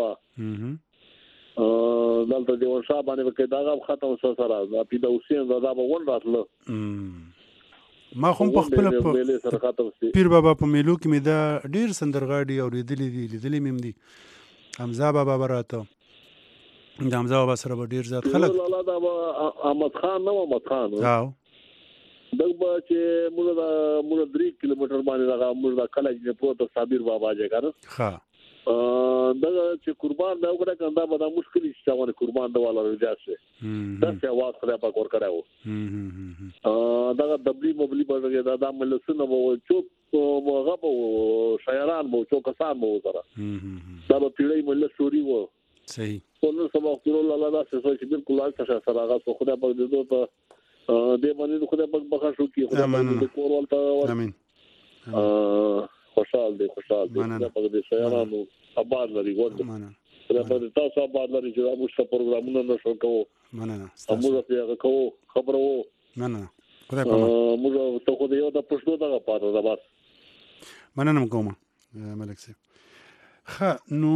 دلته دیوان شاه باندې کې داغه ختم شو سره پیدا حسین زاده به ون راتله ما خو په خپل پیر بابا په میلو کې مې دا ډیر سندرغاړي اوریدلې دي لیدلې مې دي حمزه بابا براته د حمزه بابا سره به ډیر زیات خلک الله دا احمد خان نو احمد خان واو دغه چې موږ 3 کیلومتر باندې دا موږ د کالج نه پروت صابر بابا جګر ها دغه چې قربان دا وکړه کنده به دا مشکل شي چې قربان دا ولا رجاسه دا څه आवाज خره په کور کړو دغه دبلی مبلی باندې دا ملسنه وو چوک موغه وو شاعران وو چوک کسان وو سره دا په پیړۍ مل سوري وو صحیح نو سبا خپل الله دا څه چې بالکل الته سره هغه خدای په دې دوه دې باندې خدای په بخښ شو کې خدای په کور ولته امين خوشحال دي خدای په دې شاعرانو آباد لري ګوند خدای په تاسو آباد لري چې موږ څه پروګرامونه نشو کوو مننه موږ په کوو خبرو مننه خدای په موږ ته خو دې یو د پښتو دغه پاره ده بس مننه کوم ملک سي ښه نو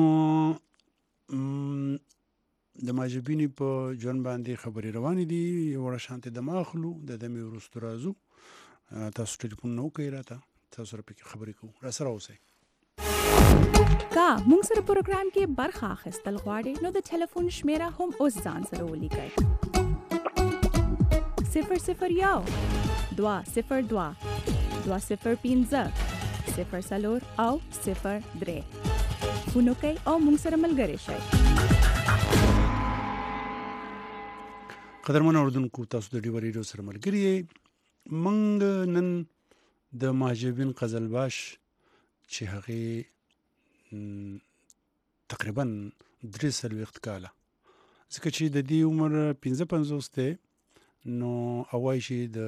د ماجبینی په ژوند باندې خبرې روانې دي وړه شانته د ماخلو د دمه ورستو راځو تاسو ټلیفون نو کوي راته تاسو سره پکې خبرې کوو را سره اوسئ کا موږ سره پروګرام کې برخه اخیستل غواړئ نو د ټلیفون شمیره هم اوس ځان سره ولیکئ 001 202 205 0 او 03 فونو کوي او موږ سره ملګری شئ. قدرمن اوردونکو تاسو د ډیو ریډیو سره ملګری یې موږ نن د ماجبین قزلباش چې هغه تقریبا 3 کاله ځکه چې د دې عمر 55 دی نو اوای شي د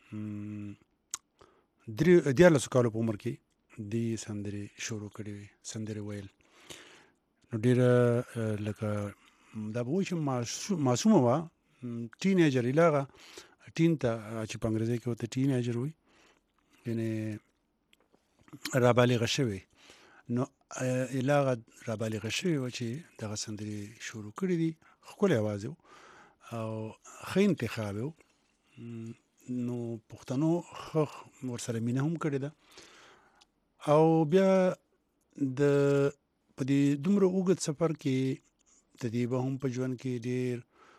13 کالو په عمر کې د سندري شروع کړې سندري ویل نو ډیر لکه دا به چې معصومه وا ټینیجر علاوه ټین ته چې په انګریزي کې وته ټینیجر وي یعنی را بالغ شوی نو علاوه را بالغ شوی و چې دغه سندري شروع کړې دي خپل आवाज او خې انتخاب نو پښتنو خخ ورسره مینه هم کړې ده او بیا د په دې دومره اوږد سفر کې د دې به هم په ژوند کې ډېر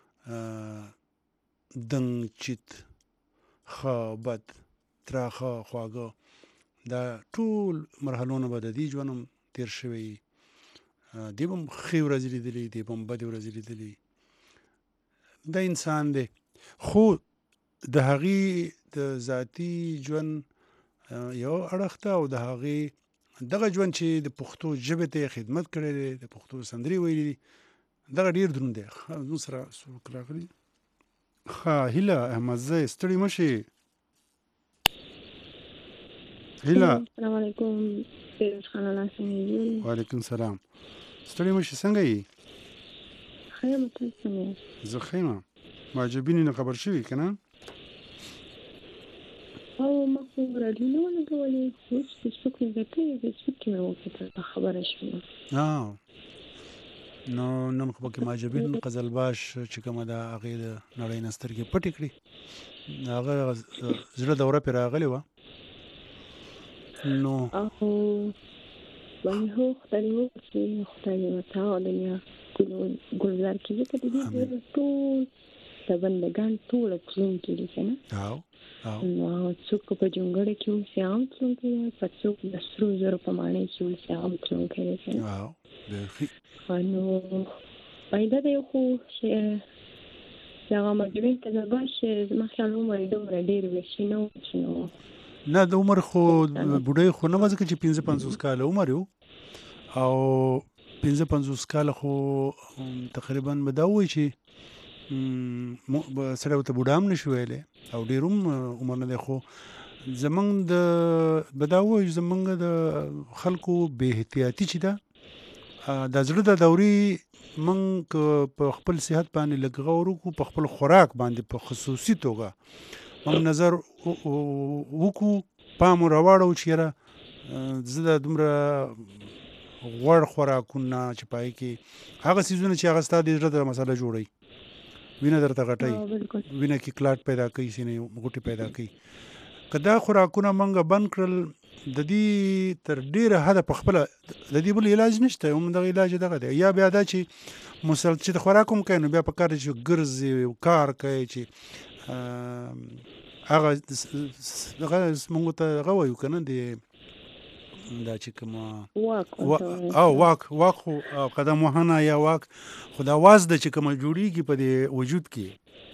دنګ چیت ښه بد تراخه خواږه دا ټول مرحلونه به د دې ژوند هم تېر شوی دی به هم ښې ورځې لیدلې دی به هم بدې ورځې لیدلې دا انسان دی خو د هغې د ذاتي ژوند یو اړخ ته او د هغې دغه ژوند چې د پښتو ژبې ته خدمت کړی دی د پښتو سندرې ویلي دي دغه ډېر دروند دی. نو سره څوک راغلي ښه هیله احمدزی ستړي مه شي هیله. السلام علیکم فیروز خان الله څنګه یې؟ وعلیکم السلام ستړي مه شي څنګه یې؟ ښه یم ته څنګه یې؟ زه ښه یم. معجبینې نه خبر شوي که نه؟ او ما خو راډیو نه وه لګولې اوس فیسبوک مې ګټلی فیسبوک کې مې وکتل خبره شوم. نو نن خو پکې معجبین قزلباش چې کومه ده هغې د نړۍ نه سترګې پټې کړي هغه زړه دوره پرې راغلې وه نو او وایي هو خدای وکړي خدای وتا او دنیا ګلزار کې ځکه د دې ټول د بندګان ټول تلونکي دي که نه نو څوک په جونګړه کې اوسي عام تلونکی دی په څوک د سرو زرو په ماڼۍ کې اوسي عام تلونکی دی که نه نو وایي دا د یو خو د هغه معجبین قزلباش زما خیال عمر یې دومره ډېر ویښي نه و چې نو نه د عمر خو بوډۍ خو نه وه ځکه چې 55 کاله عمر یو او 55 کاله خو تقریبا به دا ووایي چې سړی ورته بوډا هم نشي ویلی او ډېر هم عمر نه دی خو زمونږ د به دا ووایو زمونږ د خلکو بې احتیاطي چې ده د زړه د دورې موږ په خپل صحت باندې لږ غور وکړو په خپل خوراک باندې په خصوصي توګه موږ نظر وکړو پام راواړو چې یاره زه د دومره غوړ خوراکونه چې پای کې هغه څیزونه چې هغه ستا د زړه د مسله جوړوي وینه درته غټوي وینه کې کلاټ پیدا کوي سینې غوټې پیدا کوي که دا خوراکونه موږ بند کړل د دې تر ډېره حده په خپله د دې بل علاج نشته همدغه علاج دغه دی یا بیا دا چې چې د خوراک هم کوي نو بیا په کار دی چې ګرځي کار کوي چې هغه موږ ته هغه وایو که نه د دا چې کومه واک خو قدم وهنه یا واک خو دا واز ده چې کومه جوړیږي په دې وجود کې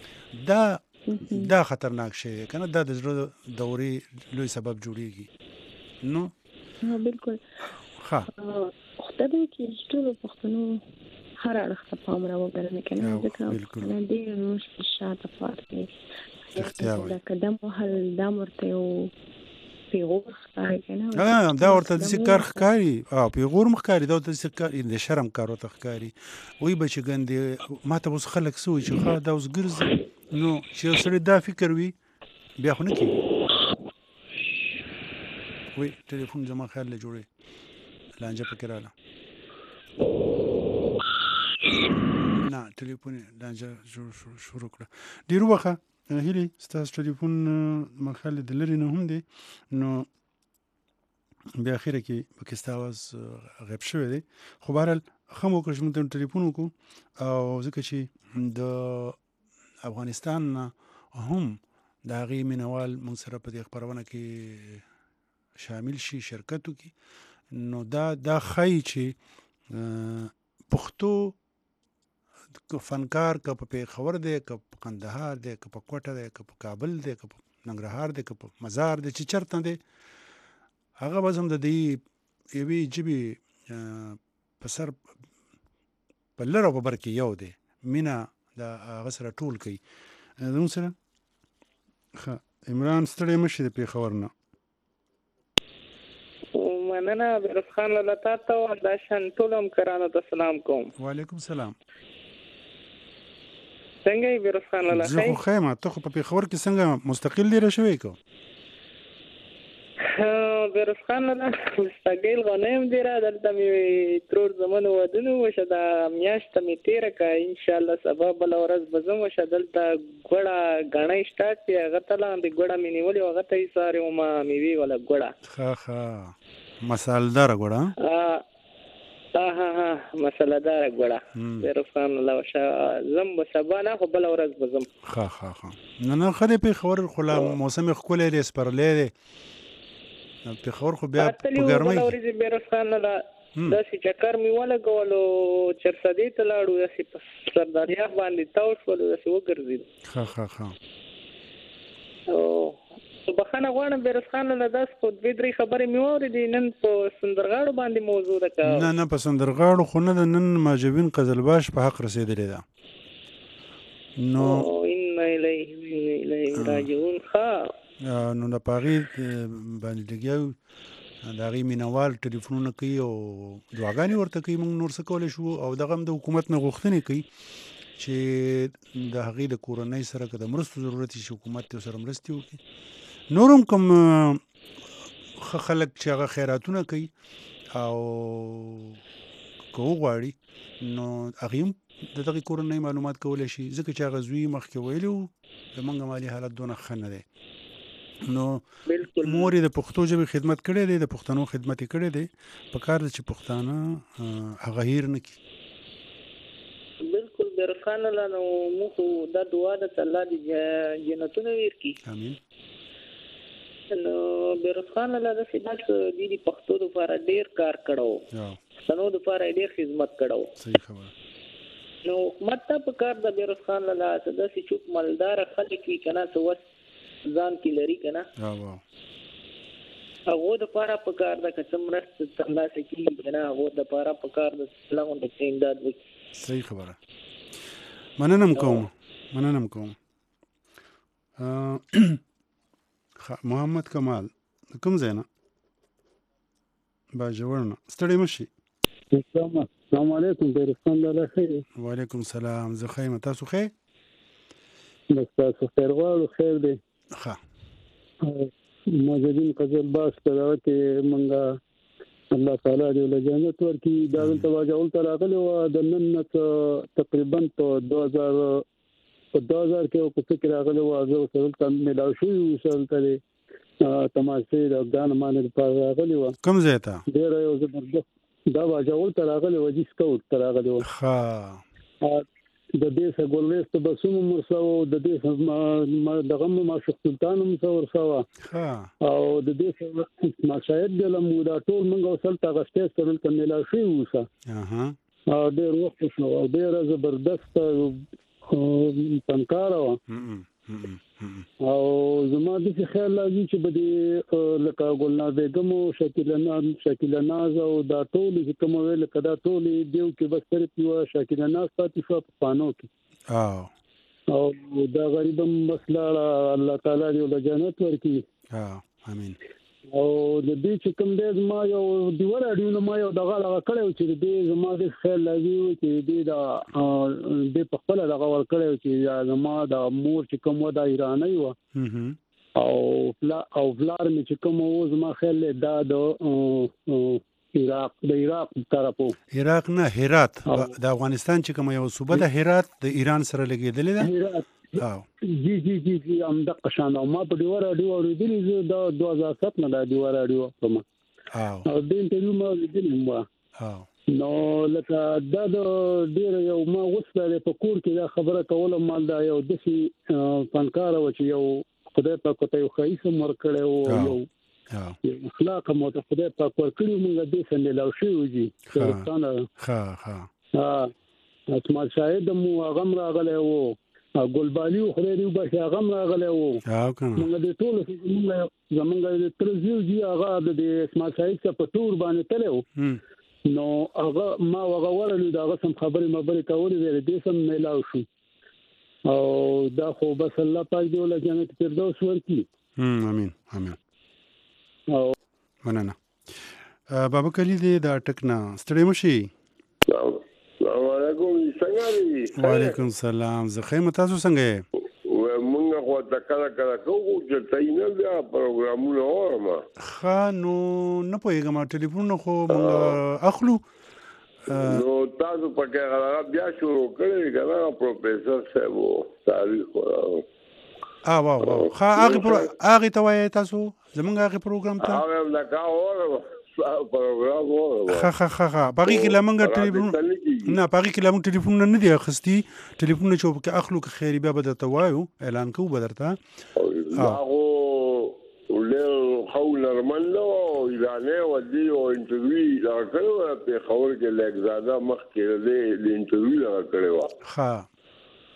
دا خطرناک شی دی که نه دا د زړه دورې لوی سبب جوړیږي نو بالکل ښه خدای دې چې ټولو پښتنو هر اړخ ته پام راوګرځوي که نه ځکه ډېر مشکل شاته پاتې دی قدم وهل دا ورته یو پیغور ښکاري که نه دا ورته داسې کار ښکاري پیغور هم ښکاري دا ورته داسې کار د شرم کار ورته ښکاري وایي به چې ګندې ما ته اوس خلک څه وایي چې ښه دا اوس ګرځي نو چې یو سړی دا فکر وي بیا خو نه کېږي وایي ټلیفون زما خیال له جوړې لانجه پکې راله نه ټلیفون لانجه شروع کړه ډېر وخه هیلې ستاسو ټلیفون ما خیال د لرې نه هم دی نو بیا اخره کې پکې ستا اواز غیب شوی دی خو بهرحال ښه مو وکړه چې موږ ته ټلیفون وکړو او ځکه چې د افغانستان نه هم د هغې مینوال موږ سره په دې خپرونه کې شامل شي شرکت وکړي نو دا ښایي چې پښتو فنکار که په پېښور دی که په کندهار دی که په کوټه دی که په کابل دی که په ننګرهار دی که په مزار دی چې چېرته دی هغه به هم د دې یوې ژبې په سر په لر او په بر کې یو دی مینه د هغه سره ټول کوي زموږ سره ښه عمران ستړی مه شي د پېښور نه مننه بیروز خان لاله تا ته او همداشان ټولو همکارانو ته سلام کوم وعلیکم سلام څنګه یې بیروز خان لاله زه خو ښه یم ته خو په پېښور کې څنګه مستقل دیره شوی که بیروز خان لاله مستقل خو نه یم دیره دلته مې ترور زمنو ودونه وشه دا میاشته مې تېره کړه انشاءالله سبا بله ورځ به ځم وشه دلته ګوړه ګڼۍ سټارټ شي هغه ته لاندې ګوړه مې نیولې هغه ته یې څارې ومه مېوې والا ګوړه ښه مسالداره ګوړه مسالداره ګوړه بیروز خان لاله ځم به سبا نه خو بله ورځ به ځم ښه نه ښه دی پېښور خو لا موسم یې ښکلی دی سپرلی دی پېښور خو بیا په ګرمۍ کې بیروز خان لاله داسې چکر مې ولګولو چرسدې ته لاړو داسې په سرداریاب باندې تاو شولو داسې وګرځېدو ښه بخانه غواړم بیرس خان له داس په دوه درې خبرې مې واورېدې نن په سندرغاړو باندې موضوع ده نه په سندرغاړو خو نه د نن ماجبین قزلباش په حق رسیدلې ده نو ان الیه راجعون ها نو د پاغي باندې لګیاو دا غي مینوال ټلیفونونه کوي او دعاګانې ورته کوي موږ نور څه کولای شو او دغه د حکومت نه غوښتنې کوي چې د هغې د کورنۍ سره که د مرستو ضرورت شي حکومت یې سره مرستې وکړي نورم کوم ښه خلک چې هغه خیراتونه کوي او که وغواړي نو هغې هم د دغې کورنۍ معلومات کولی شي ځکه چې هغه زوی مخکې ویلي وو زموږ مالي حالت دونه ښه نه دی نو مور یې د پښتو ژبې خدمت کړی دی د پښتنو خدمت یې کړی دی په کار ده چې پښتانه هغه هیر نه کړي بالکل بیرخان الله نو موږ دا دعا ده چې الله دې جنتونه ورکړي امين نو بیرخان الله د سیدات د پښتو لپاره ډیر کار کړو سنو لپاره ډیر خدمت کړو صحیح خبره نو ماته په کار د بیرخان الله د سې چوک مالدار خلک کی کنه سوس ځان کې لري کنه هغه د لپاره په کار د قسم رست الله سکی کنه هغه د لپاره په کار د اسلام د امداد وکړي صحیح خبره مننم کوم محمد کمال کوم ځای نه باجوړ نه ستړی مشي السلام علیکم بیرستان الله خیر وعلیکم السلام زه خیر تاسو خیر بس تاسو خیر غواړو خیر دی ښه ماجدین قزلباش ته دا کې مونږه الله تعالی دې له جنت ورکړي دا دلته واجول تر راغلی و د نن تقریبا په 2000 کې او په فکر راغلی و زه سره تم ملاو شو وسل ته تماشې د افغان باندې په راغلی و کوم ځای ته ډیر یو زبردست دا واجول تر راغلی و چې سکوت تر راغلی و ها د دې سګولېست بسونو مرسو د دې دغه ما شیخ سلطان مصور سوا او د دې مشاهد د لمودا ټول موږ وصل تاغشته سره کملا شي وسه او ډېر وخت شو او ډېر زبردست فنکار او زما د خیال لږی چې بده لکه ګلناز بیگم او شکیل ناز او دا ټول چې کوم ویل کدا ټول دیو کې بس تر پیو شکیل ناز پاتې شو په پانو کې او دا غریب مسله الله تعالی دې له جنت ورکړي امين او د دې چې کوم دې ما یو دیوال اډیو ما یو دغه کړو چې دې زما د خیال لږی چې دې دا د په خپل دغه ور کړو چې زما د مور چې کوم و د ایرانی و او فلار می چې کوم و زما خیال دا د عراق طرفو عراق نه هرات د افغانستان چې کوم یو صوبه د هرات د ایران سره لګیدلې ده جی ام د قشان او ما په دیوار اډیو اوریدلې د 2007 نه د دیوار اډیو کوم او د انټرویو ما لیدلې مو نو لکه دا د ډیر یو ما وسله په کور کې دا خبره کوله مال دا یو د فنکار و چې یو خدای په کوته یو خیسه مر کړو یو اخلاق مو ته خدای په کور کړی موږ دې څنګه لاو شي وږي اسما شاهد مو غم راغله وو ګلبالي خو دې وبشه غم راغله وو موږ دې ټول زمونږ د ترزیو دی هغه د اسما شاهد په تور باندې تلو نو هغه ما وغوړل دا سم خبرې مبرې کولې دې سم ملاو شو او دا خو بس الله پاک دې ول جنت فردوس ورکړي امين او مننه بابا کلی دې دا ټکنا ستړي مشي السلام علیکم څنګه دي وعلیکم السلام زه خیمه تاسو څنګه یې مونږ خو دا کله کوو چې تاسو بیا پروګرامونه اورم نو نه پوهیږم ټلیفون خو مونږ اخلو نو تاسو پکې غواړم بیا شروع کړئ کنه پروفیسور صاحب تاریخ واو هغه ته وایي تاسو زمونږ هغه پروګرام ته هغه دا کاوه پروګرام باقي کې لمنګ ټلیفون نه باقي کې لمنګ ټلیفون نه دی اخستي ټلیفون چې په اخلو کې خیری بیا بدرته وایو اعلان کوو بدرته هغه له حول منلو ایرانه ودی او انټرویو دا کړو په خبر کې لګزاده مخ کې د انټرویو دا کړو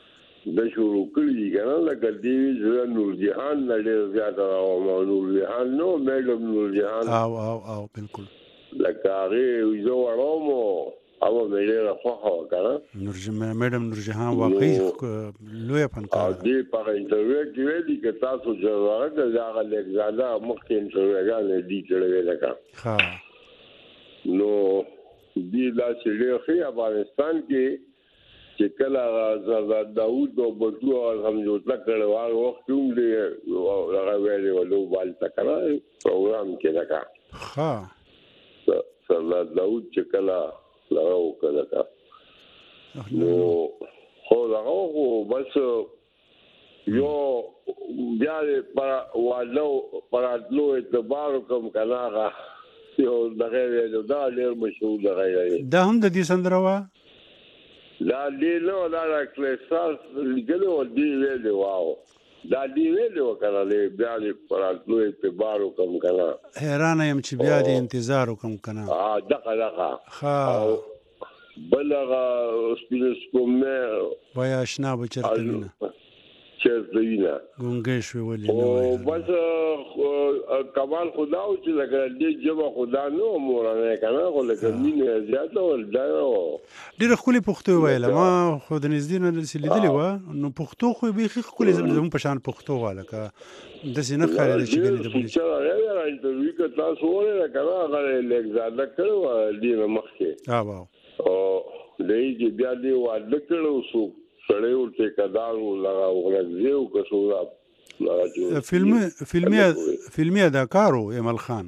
د شروع کړی کنه لکه دی نور جهان لړ زیات او نور جهان نو میډم نور جهان او بالکل لکه هغه یو وړومو او مې راخوا کنه میډم نور جهان واقعي لوی فنکار دی په انټرویو کې ویلي چې تاسو جوړه د هغه لګزاده مخکې انټرویو غاله دی کړې لکه ها نو دی لا چې افغانستان کې چې کله زرد داوود او بټو سمجھوتا کړو وخت هم دی هغه ویلي ولو والته کړه پروګرام کې لکه ها زرد داوود چې کله لاو کړه نو خو هغه بس یو بیا پر والو پر اتلو اعتبار کوم کناغه یو دغه ویلو دا ډېر مشهور دغه دا هم د دې سندره وا دا دی نو دا کلیساس لګلو دی ویلو واو دا دی ویلو کنه بیا پر اتلو اعتبار کوم کنه حیران یم چې بیا دې انتظار وکم کنه دغه ها بلغه سپینس کومه وای آشنا بچرتنه چرتینا ګونګې شو ولې نو بس کمال خدا او چې لکه دې جبا خدا نو مورانه کنه خو لکه مين زیاته ول دا ډېر خولي پښتو ویل ما خو د نږدې نه لیدلې و نو پښتو خو به خولي زموږ په شان پښتو واله کا د سینه خاله چې ګنې د بل چې راځي انټرویو کې تاسو وره کنه هغه لګزاده کړو دې مخکې او دې چې بیا دې واده کړو سو سړیو ته کدارو لگا ورغزیو کسورا فلمي اداکارو امل خان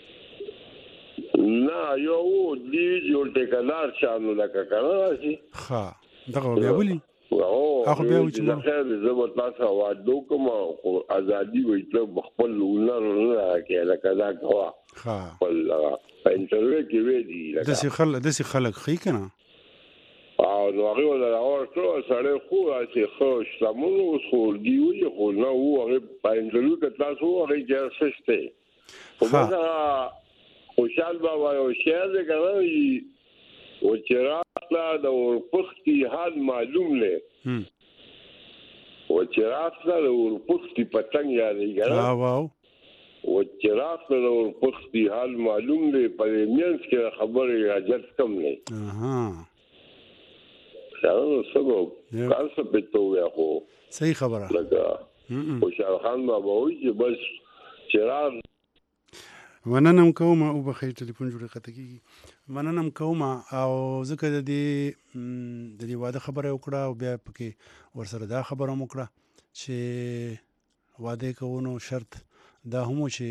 نه یو دی جوړ ته کدار شانو لکه کنه شي ها دغه بیا ولي اخو بیا چې خیر زبر تاسو واده کوم ازادي وایته خپل ولر نه کې لکه دا کوا ها والله انټرویو کې وی دی د خلک خې کنه او نو هغه ولا اورته سره خو چې خوش سمونو خو دی وی خو نو هغه پاینځلو کې تاسو هغه جر سشته خو دا خوشال بابا او شهر دې کوي او چراغ د ورپختي حال معلوم لې او چراغ د ورپختي پتنګ یادې ګره واو او چراغ د ورپختي حال معلوم لې په مینس کې خبره حاجت کم نه شاو سبو کار څه پېټو یا خو صحیح خبره لکه خوشحال خان بابا وایي چې بس چراغ مننم کوم او بخیر ټلیفون جوړه کتګي مننم کوم او ځکه د دې واده خبره وکړه او بیا پکې ورسره دا خبره وکړه چې واده کوونو شرط دا هم چې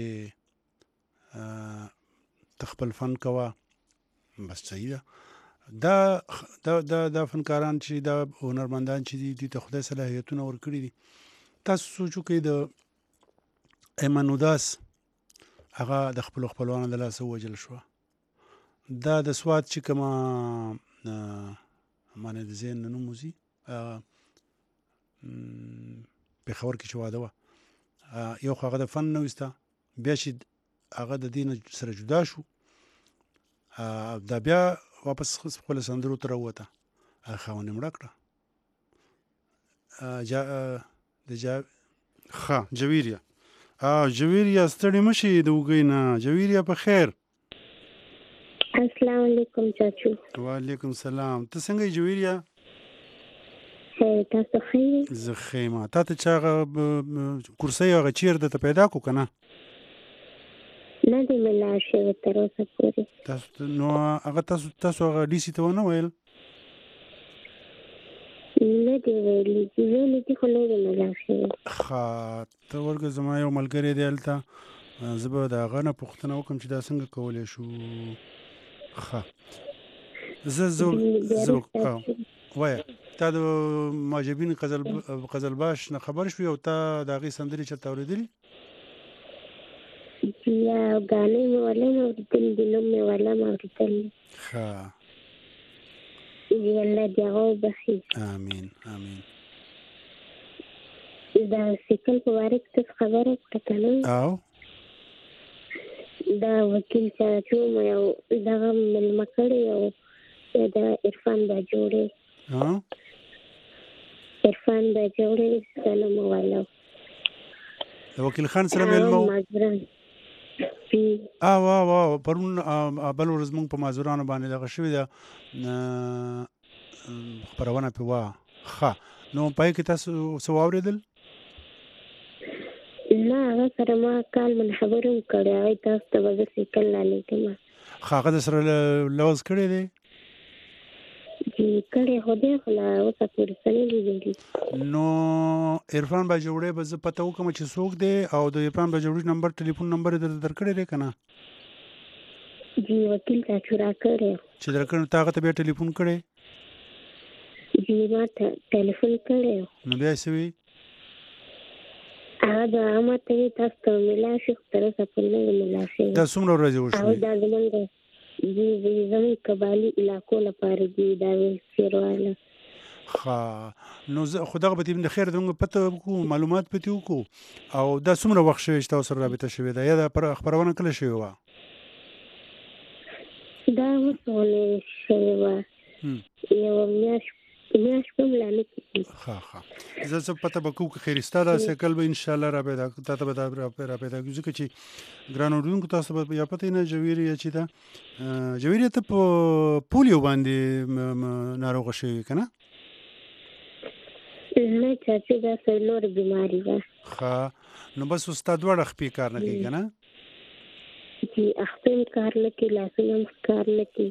تخپل فن کوا بس صحیح ده دا فنکاران چې دا هنرمندان چې دي ته خدای صلاحیتونه ورکړي دي تاسو سوچو کې د ایمن وداس هغه د خپل خپلوانو د لاسه وجل شو دا د سواد چې کما معنی د زین نو موزي په خبر کې شو دا یو هغه د فن نو استا بیا چې هغه د دین سره جدا شو دا بیا واپس خپل سندرو تر وته خاونه مړ کړه جویریا جویریا ستړي مشي د وګینا جویریا په خیر السلام علیکم چاچو وعلیکم السلام ته څنګه جویریا تاسو خیر زه خیمه تاسو چا کورسي هغه چیر د پیدا کو کنه نه دی ملا شي تر اوسه پورې تاسو نو هغه تاسو هغه ډی سي ته ونه ویل نه دی ویلي چې خو نه دی ملا شي ها ته ورګه زما یو ملګری دی الته زه به دا غنه پوښتنه وکم چې دا څنګه کولای شو ها زه وای تا د ماجبین قزلباش نه خبر شو او تا دا غي سندري چرته اوریدلی یا غانې ولا نو د دې نوم ولا ما ورتل ها یلا دیو بخي امين امين دا سیکل په واره کې خبره کړه او دا وکیل چاچو مې دا ملمکړی او دا عرفان دا جوړه ها عرفان باجوړی سلام والو وکیل خان سره ملمو وا پرون بل ورځ موږ په مازورانو باندې دغه شوې ده خبرونه په وا ښه نو پای کې تاسو څه واورېدل؟ نه هغه سره ما کال من خبرم کړی هغه تاسو ته به زه سیکل رالیږم هغه د سره لوز کړی دی جی کړی خو دی خو لا اوسه پورې څه نه لیدلي نو عرفان باجوړی به زه پته وکړم چې څوک دی او د عرفان باجوړي نمبر ټلیفون نمبر یې درکړی دی که نه؟ جی وکیل تاسو راکړی چې درکړی تا هغه ته بیا ټلیفون کړی؟ جی ما ته ټلیفون کړی نو بیا یې څه وی؟ هغه به ما ته وي تاسو ته ملا شي خو تر اوسه پورې نه ملا شوی دا څومره ورځې وشوې؟ دا زموږ جی زموږ قبایلي علاقو لپاره دي دا ویلچیرواله ښه نو زه خو دغه به د خیر زموږ پته وکړو معلومات پتې وکړو او دا څومره وخت شوی چې تاسو سره رابطه شوې ده یا دا خپرونه کله شوې وه؟ دا اوس ولې شوې وه یوه میاشت هم لا نه کېږي ښه زه څه پته به کوو که خیرسته ده سیکل به انشاءالله راپیدا تا ته به دا راپیدا کړو ځکه چې ګران اورېدونکو تاسو به یا پته نه جویریا چې ده جویریا ته په پولیو باندې ناروغه شوې که نه؟ نه چاچو دا سر نور بیماري وه ښه نو بس اوس تا دواړه خپې کار نه کوي که نه؟ جی اخته هم کار نه کوي لاسونه هم کار نه کوي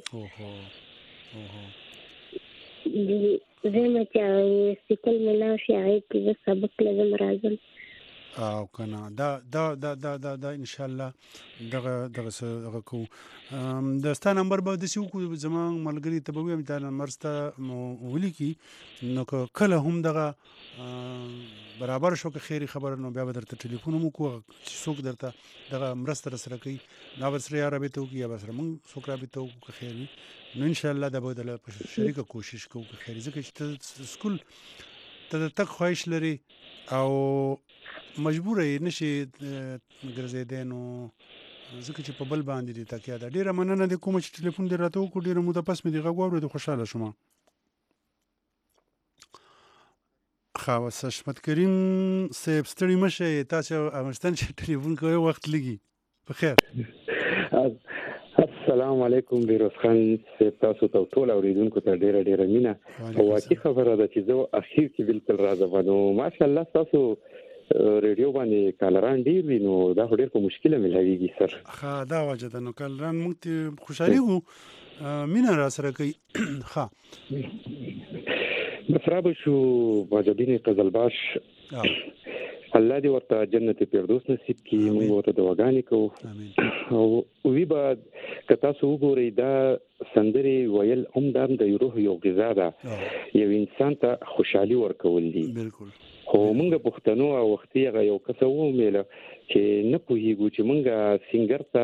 زه مې چې سیکل ملا شي هغې کې زه سبق لازم راځم او که نه دا انشاءالله دغه کوو د ستا نمبر به داسې وکړو زما ملګري ته به ویم دا نمبر ستا ولیکي نو که کله هم دغه برابر شو که خیري خبره نو بیا به درته ټلیفون هم وکړو چې څوک درته دغه مرسته راسره کوي دا به سره یا رابطه وکړي یا به سره موږ څوک رابطه وکړو که خیر وي نو انشاءالله دا به دله په شریکه کوشش کوو که خیر ځکه چې ته سکول ته د تګ خواهش لري او مجبوره یې نشي ګرځېدی نو ځکه چې په بل باندې دې تکیه ده ډېره مننه دې کومه چې ټلیفون دې راته وکړو ډېره موده پس مې دې غږ واورېد خوشحاله شوم ښه اوس حشمت کریم صاحب ستړي مه شئ تاسو افغانستان چې ټلیفون کوئ وخت لږي په خیر السلام علیکم بیروز خان صاحب تاسو ته ټول اوریدونکو ته ډیره مینه او واقعي خبره ده چې زه اخیر کې بالکل راځم نو ماشاءالله تاسو ریډیو باندې کالران ډیر وي نو دا ډیر په مشکله ملایږي سر ښه دا وجه ده نو کالران موږ ته خوشحالېږو مینه را سره کوي ښه بس را به شو مجابین قزلباش الله دې ورته جنت فردوس نصیب کړي موږ ورته دعاګانې کوو او وی به که تاسو وګورئ دا سندرې ویل هم دا د روح یو غذا ده یو انسان ته خوشحالي ورکول دي خو موږ پښتنو او وختي هغه یو کس وویله چې نه پوهېږو چې موږ سینګر ته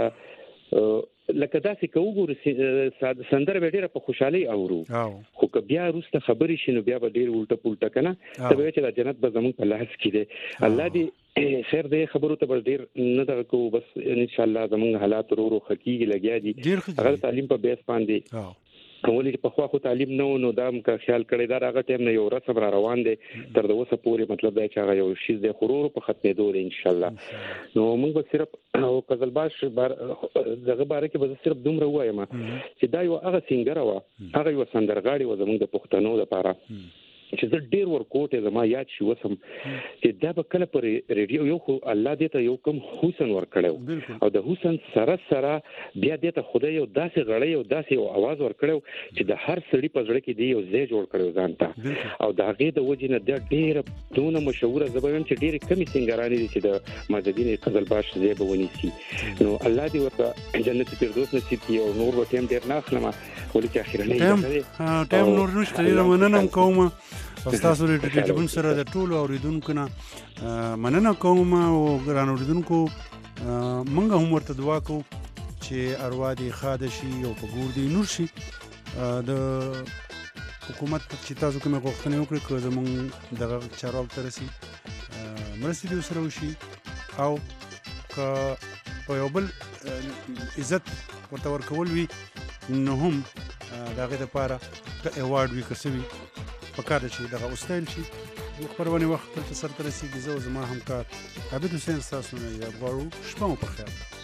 لکه داسې که وګورو سندره به ډېره په خوشحالۍ اورو خو که بیا وروسته خبرې شي نو بیا به ډېر الټه پلټه که نه ته به وایې چې دا جنت به زموږ په لاس کې دی الله دې خیر دی خبرو ته به ډېر نه دغه کوو بس انشاءالله زموږ حالات ورو ورو ښه کېږي لګیا دي هغه د تعلیم په بیس باندې ولې چې پخوا خو تعلیم نه و نو دا هم که خیال کړی دا هغه ټایم نه یو رسم را روان دی تر د اوسه پورې مطلب دی چې هغه یو شیز دی خو ورو ورو په ختمېدو دی انشاءالله نو موږ به صرف قزلباش دغه باره کې به زه صرف دومره ووایم چې دا یو هغه سینګره وه هغه یوه سندرغاړې وه زموږ د پښتنو دپاره چې زه ډېر ورکوټ زما یاد شي وسم چې دا به کله پر ریډیو یو خو الله دې ته یو کم حسن ورکړو او د حسن سره بیا دې ته خدای یو داسې غړی او داسې یو आवाज ورکړو چې د هر سړي په زړه کې دی یو ځای جوړ کړو ځان ته او د هغې د وجې نه دا ډېره دونه مشهوره زه به وایم چې ډېرې کمې سینګرانې دي چې د مازدین قزلباش ځای به ونیسي نو الله دې ورته جنت فردوس نصیب کړي او نور به ټایم ډېر نه اخلم ولې چې اخرنۍ ټایم نور نشته ډېره مننه هم کوم تاسو د ټلیفون سره د ټولو اوریدونکو نه مننه کوم او ګران اوریدونکو موږ هم ورته دعا کوو چې اروا دې ښاده شي او په ګور دې نور شي د حکومت چې تاسو کومې غوښتنې وکړئ که زموږ دغه چارواکو ته رسي مرستې دې ورسره وشي او که په یو بل عزت ورته ورکول وي نو هم د هغې دپاره که ایوارډ وي که څه وي پکار ده چې دغه وستایل شي خبرونه وخت په سر تر رسیدي زما همکار عبد حسین تاسو نه یاد غواړو شپه مو په خیر